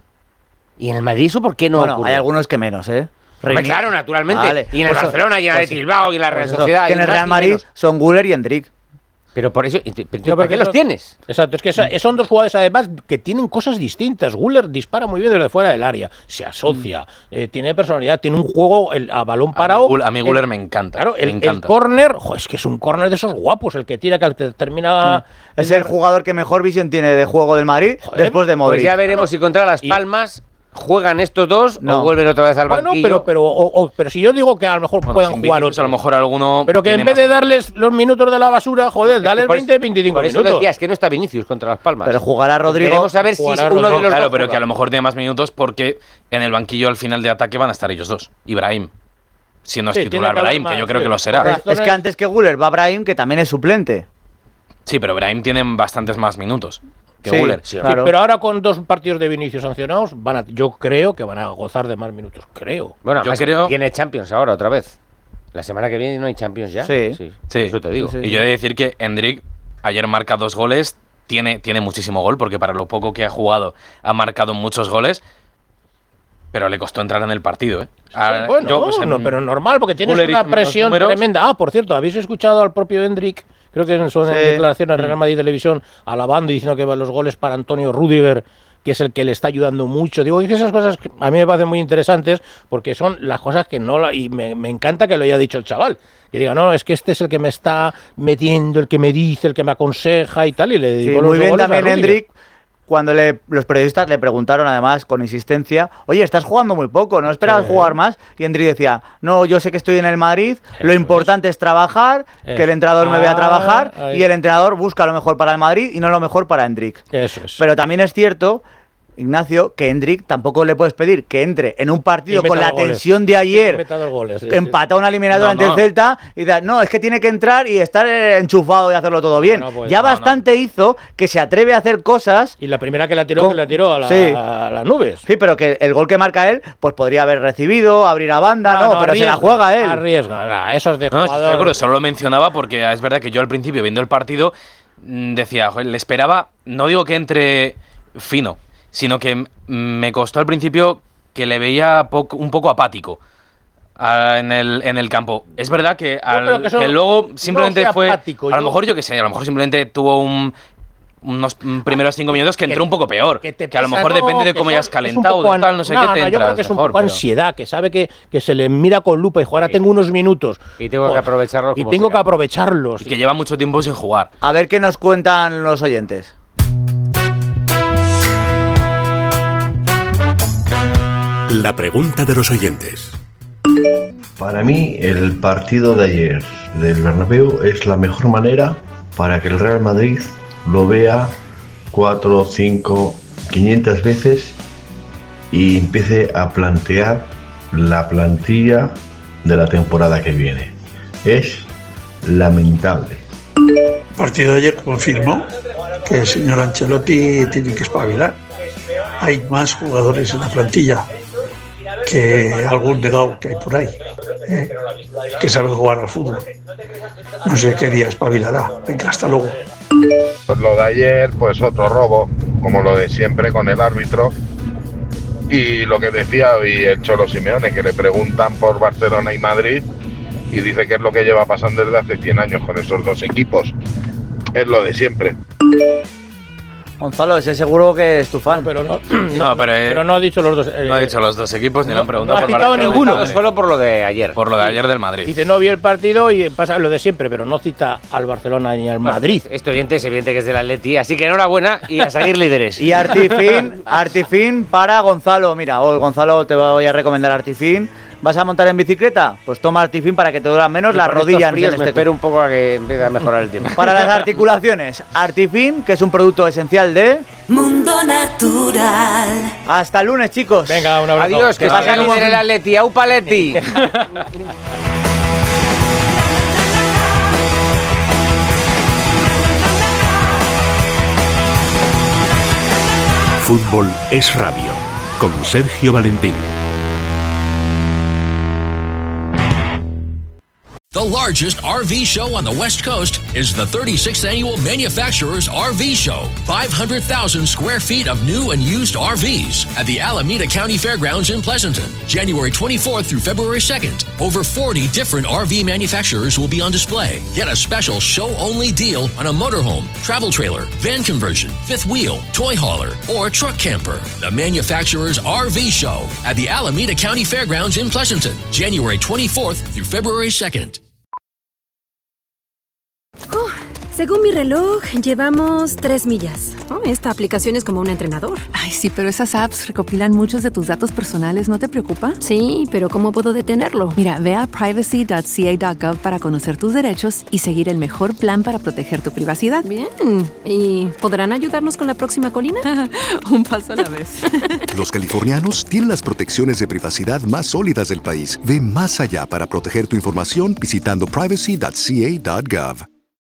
Y en el Madrid, ¿eso por qué no bueno, ocurre? hay algunos que menos, ¿eh? Hombre, Reini- claro, naturalmente. Vale, y en el pues- Barcelona, y en el pues- Athletic Bilbao, y en la Real pues eso, Sociedad. que y en el más Real y Madrid menos. son Guller y Endrick. Pero por eso. y te- pero No, ¿Para porque qué los son- tienes? Exacto, es que esa- son dos jugadores además que tienen cosas distintas. Guller dispara muy bien desde fuera del área, se asocia, Mm. eh, tiene personalidad, tiene un juego el, a balón parado. Gull- a mí Guller El- me encanta, Claro, me el, el encanta. córner, jo, es que es un córner de esos guapos, el que tira, que te- termina. Es el jugador que mejor visión tiene de juego del Madrid Joder, después de Modric. Pues ya veremos si contra Las Y- Palmas juegan estos dos No. o vuelven otra vez al Bueno, banquillo. pero, pero, o- o- pero si yo digo que a lo mejor Bueno, puedan sin jugar Vinicius, otros. a lo mejor alguno. Pero que en tiene vez de más- darles los minutos de la basura, joder, dale Por- veinte, veinticinco Por eso minutos. decía, es que no está Vinicius contra Las Palmas. Pero jugará Rodrigo. Queremos saber si es Jugará uno de Rodrigo, los Claro, dos pero que a juega. lo mejor tiene más minutos porque en el banquillo al final de ataque van a estar ellos dos. Ibrahim. Si no es Sí, tiene titular que haber Brahim, más, que yo creo sí. que lo será. Correcto. Es, es que antes que Guller va Brahim, que también es suplente. Sí, pero Brahim tiene bastantes más minutos que Sí, Guller. sí, claro. Pero ahora con dos partidos de Vinicius sancionados, van a, yo creo que van a gozar de más minutos. Creo. Bueno, Yo además creo- tiene Champions ahora otra vez. La semana que viene no hay Champions ya. Sí. Sí. Eso te digo. Sí, sí. Y yo he de decir que Endrick ayer marca dos goles, tiene, tiene muchísimo gol, porque para lo poco que ha jugado ha marcado muchos goles, pero le costó entrar en el partido. ¿eh? Ah, Bueno, yo, pues, no, en- pero normal, porque tienes Guller hizo una unos presión números. tremenda. Ah, por cierto, ¿habéis escuchado al propio Endrick? Creo que en sus Sí. declaraciones de Real Madrid Televisión, alabando y diciendo que los goles para Antonio Rüdiger, que es el que le está ayudando mucho. Digo, y que esas cosas que a mí me parecen muy interesantes, porque son las cosas que no... la- Y me, me encanta que lo haya dicho el chaval. Que diga, no, es que este es el que me está metiendo, el que me dice, el que me aconseja y tal. Y le Sí, digo muy bien también Endrick cuando le, los periodistas le preguntaron además con insistencia, oye, estás jugando muy poco, ¿no esperabas sí. jugar más? Y Endrick decía, no, yo sé que estoy en el Madrid, Eso lo importante es, es trabajar, eh. que el entrenador ah, me vea trabajar ahí. Y el entrenador busca lo mejor para el Madrid y no lo mejor para Endrick. Eso es. Pero también es cierto, Ignacio, que Endrick tampoco le puedes pedir que entre en un partido con la goles. tensión de ayer, goles, sí, empatado sí. una eliminatoria ante no, no. el Celta, y dices, no, es que tiene que entrar y estar enchufado y hacerlo todo bien. No, no, pues, ya no, bastante no. hizo que se atreve a hacer cosas. Y la primera que la tiró, con... que la tiró a, la, sí. a las nubes. Sí, pero que el gol que marca él, pues podría haber recibido, abrir a banda, no, no, no pero arriesga, se la juega él. Arriesga, eso es de no, jugador. Seguro, solo lo mencionaba porque es verdad que yo al principio, viendo el partido, decía, joder, le esperaba, no digo que entre fino, sino que me costó al principio que le veía poco, un poco apático a, en, el, en el campo. Es verdad que, al, que, que luego simplemente no fue... Apático, a lo yo... mejor, yo qué sé, a lo mejor simplemente tuvo un, unos primeros cinco minutos que entró que, un poco peor. Que, que a lo mejor no, depende de cómo hayas calentado, de tal, no sé no, qué, te no, entras. Yo creo que es un mejor, poco pero... ansiedad, que sabe que, que se le mira con lupa y ahora sí. tengo unos minutos. Y tengo que aprovecharlos. Y tengo sea. que aprovecharlos. Y que lleva mucho tiempo sin jugar. A ver qué nos cuentan los oyentes. La pregunta de los oyentes. Para mí, el partido de ayer del Bernabéu es la mejor manera para que el Real Madrid lo vea cuatro, cinco, quinientas veces y empiece a plantear la plantilla de la temporada que viene. Es lamentable. El partido de ayer confirmó que el señor Ancelotti tiene que espabilar. Hay más jugadores en la plantilla que algún legado que hay por ahí, eh, que sabe jugar al fútbol. No sé qué día espabilará. Venga, hasta luego. Pues lo de ayer, pues otro robo, como lo de siempre con el árbitro. Y lo que decía hoy el Cholo Simeone, que le preguntan por Barcelona y Madrid y dice que es lo que lleva pasando desde hace cien años con esos dos equipos. Es lo de siempre. Gonzalo, ese seguro que es tu fan. Pero no, no, pero, eh, pero no ha dicho los dos. Eh, no ha dicho los dos equipos ni no, le han preguntado. No ha citado ninguno. No, solo por lo de ayer. Por lo de ayer del Madrid. Dice, no vi el partido y pasa lo de siempre, pero no cita al Barcelona ni al Madrid. Bueno, este oyente es evidente que es del Atleti, así que enhorabuena y a seguir líderes. Y Artifin, Artifin para Gonzalo. Mira, hoy Gonzalo te voy a recomendar Artifin. ¿Vas a montar en bicicleta? Pues toma Artifin para que te duran menos las rodillas. En este me espero un poco a que empiece a mejorar el tiempo. Para las articulaciones, Artifin, que es un producto esencial de Mundo Natural. Hasta el lunes, chicos. Venga, un abrazo. Adiós, que pasa líder el Atleti. ¡Au Paletti! Fútbol es radio, con Sergio Valentín. The largest R V show on the West Coast is the thirty-sixth Annual Manufacturers R V Show. five hundred thousand square feet of new and used R Vs at the Alameda County Fairgrounds in Pleasanton, January twenty-fourth through February second. Over forty different R V manufacturers will be on display. Get a special show-only deal on a motorhome, travel trailer, van conversion, fifth wheel, toy hauler, or truck camper. The Manufacturers R V Show at the Alameda County Fairgrounds in Pleasanton, January twenty-fourth through February second. Oh, según mi reloj, llevamos tres millas. Oh, esta aplicación es como un entrenador. Ay, sí, pero esas apps recopilan muchos de tus datos personales, ¿no te preocupa? Sí, pero ¿cómo puedo detenerlo? Mira, ve a privacy punto c a punto gov para conocer tus derechos y seguir el mejor plan para proteger tu privacidad. Bien. ¿Y podrán ayudarnos con la próxima colina? Un paso a la vez. Los californianos tienen las protecciones de privacidad más sólidas del país. Ve más allá para proteger tu información visitando privacy punto c a punto gov.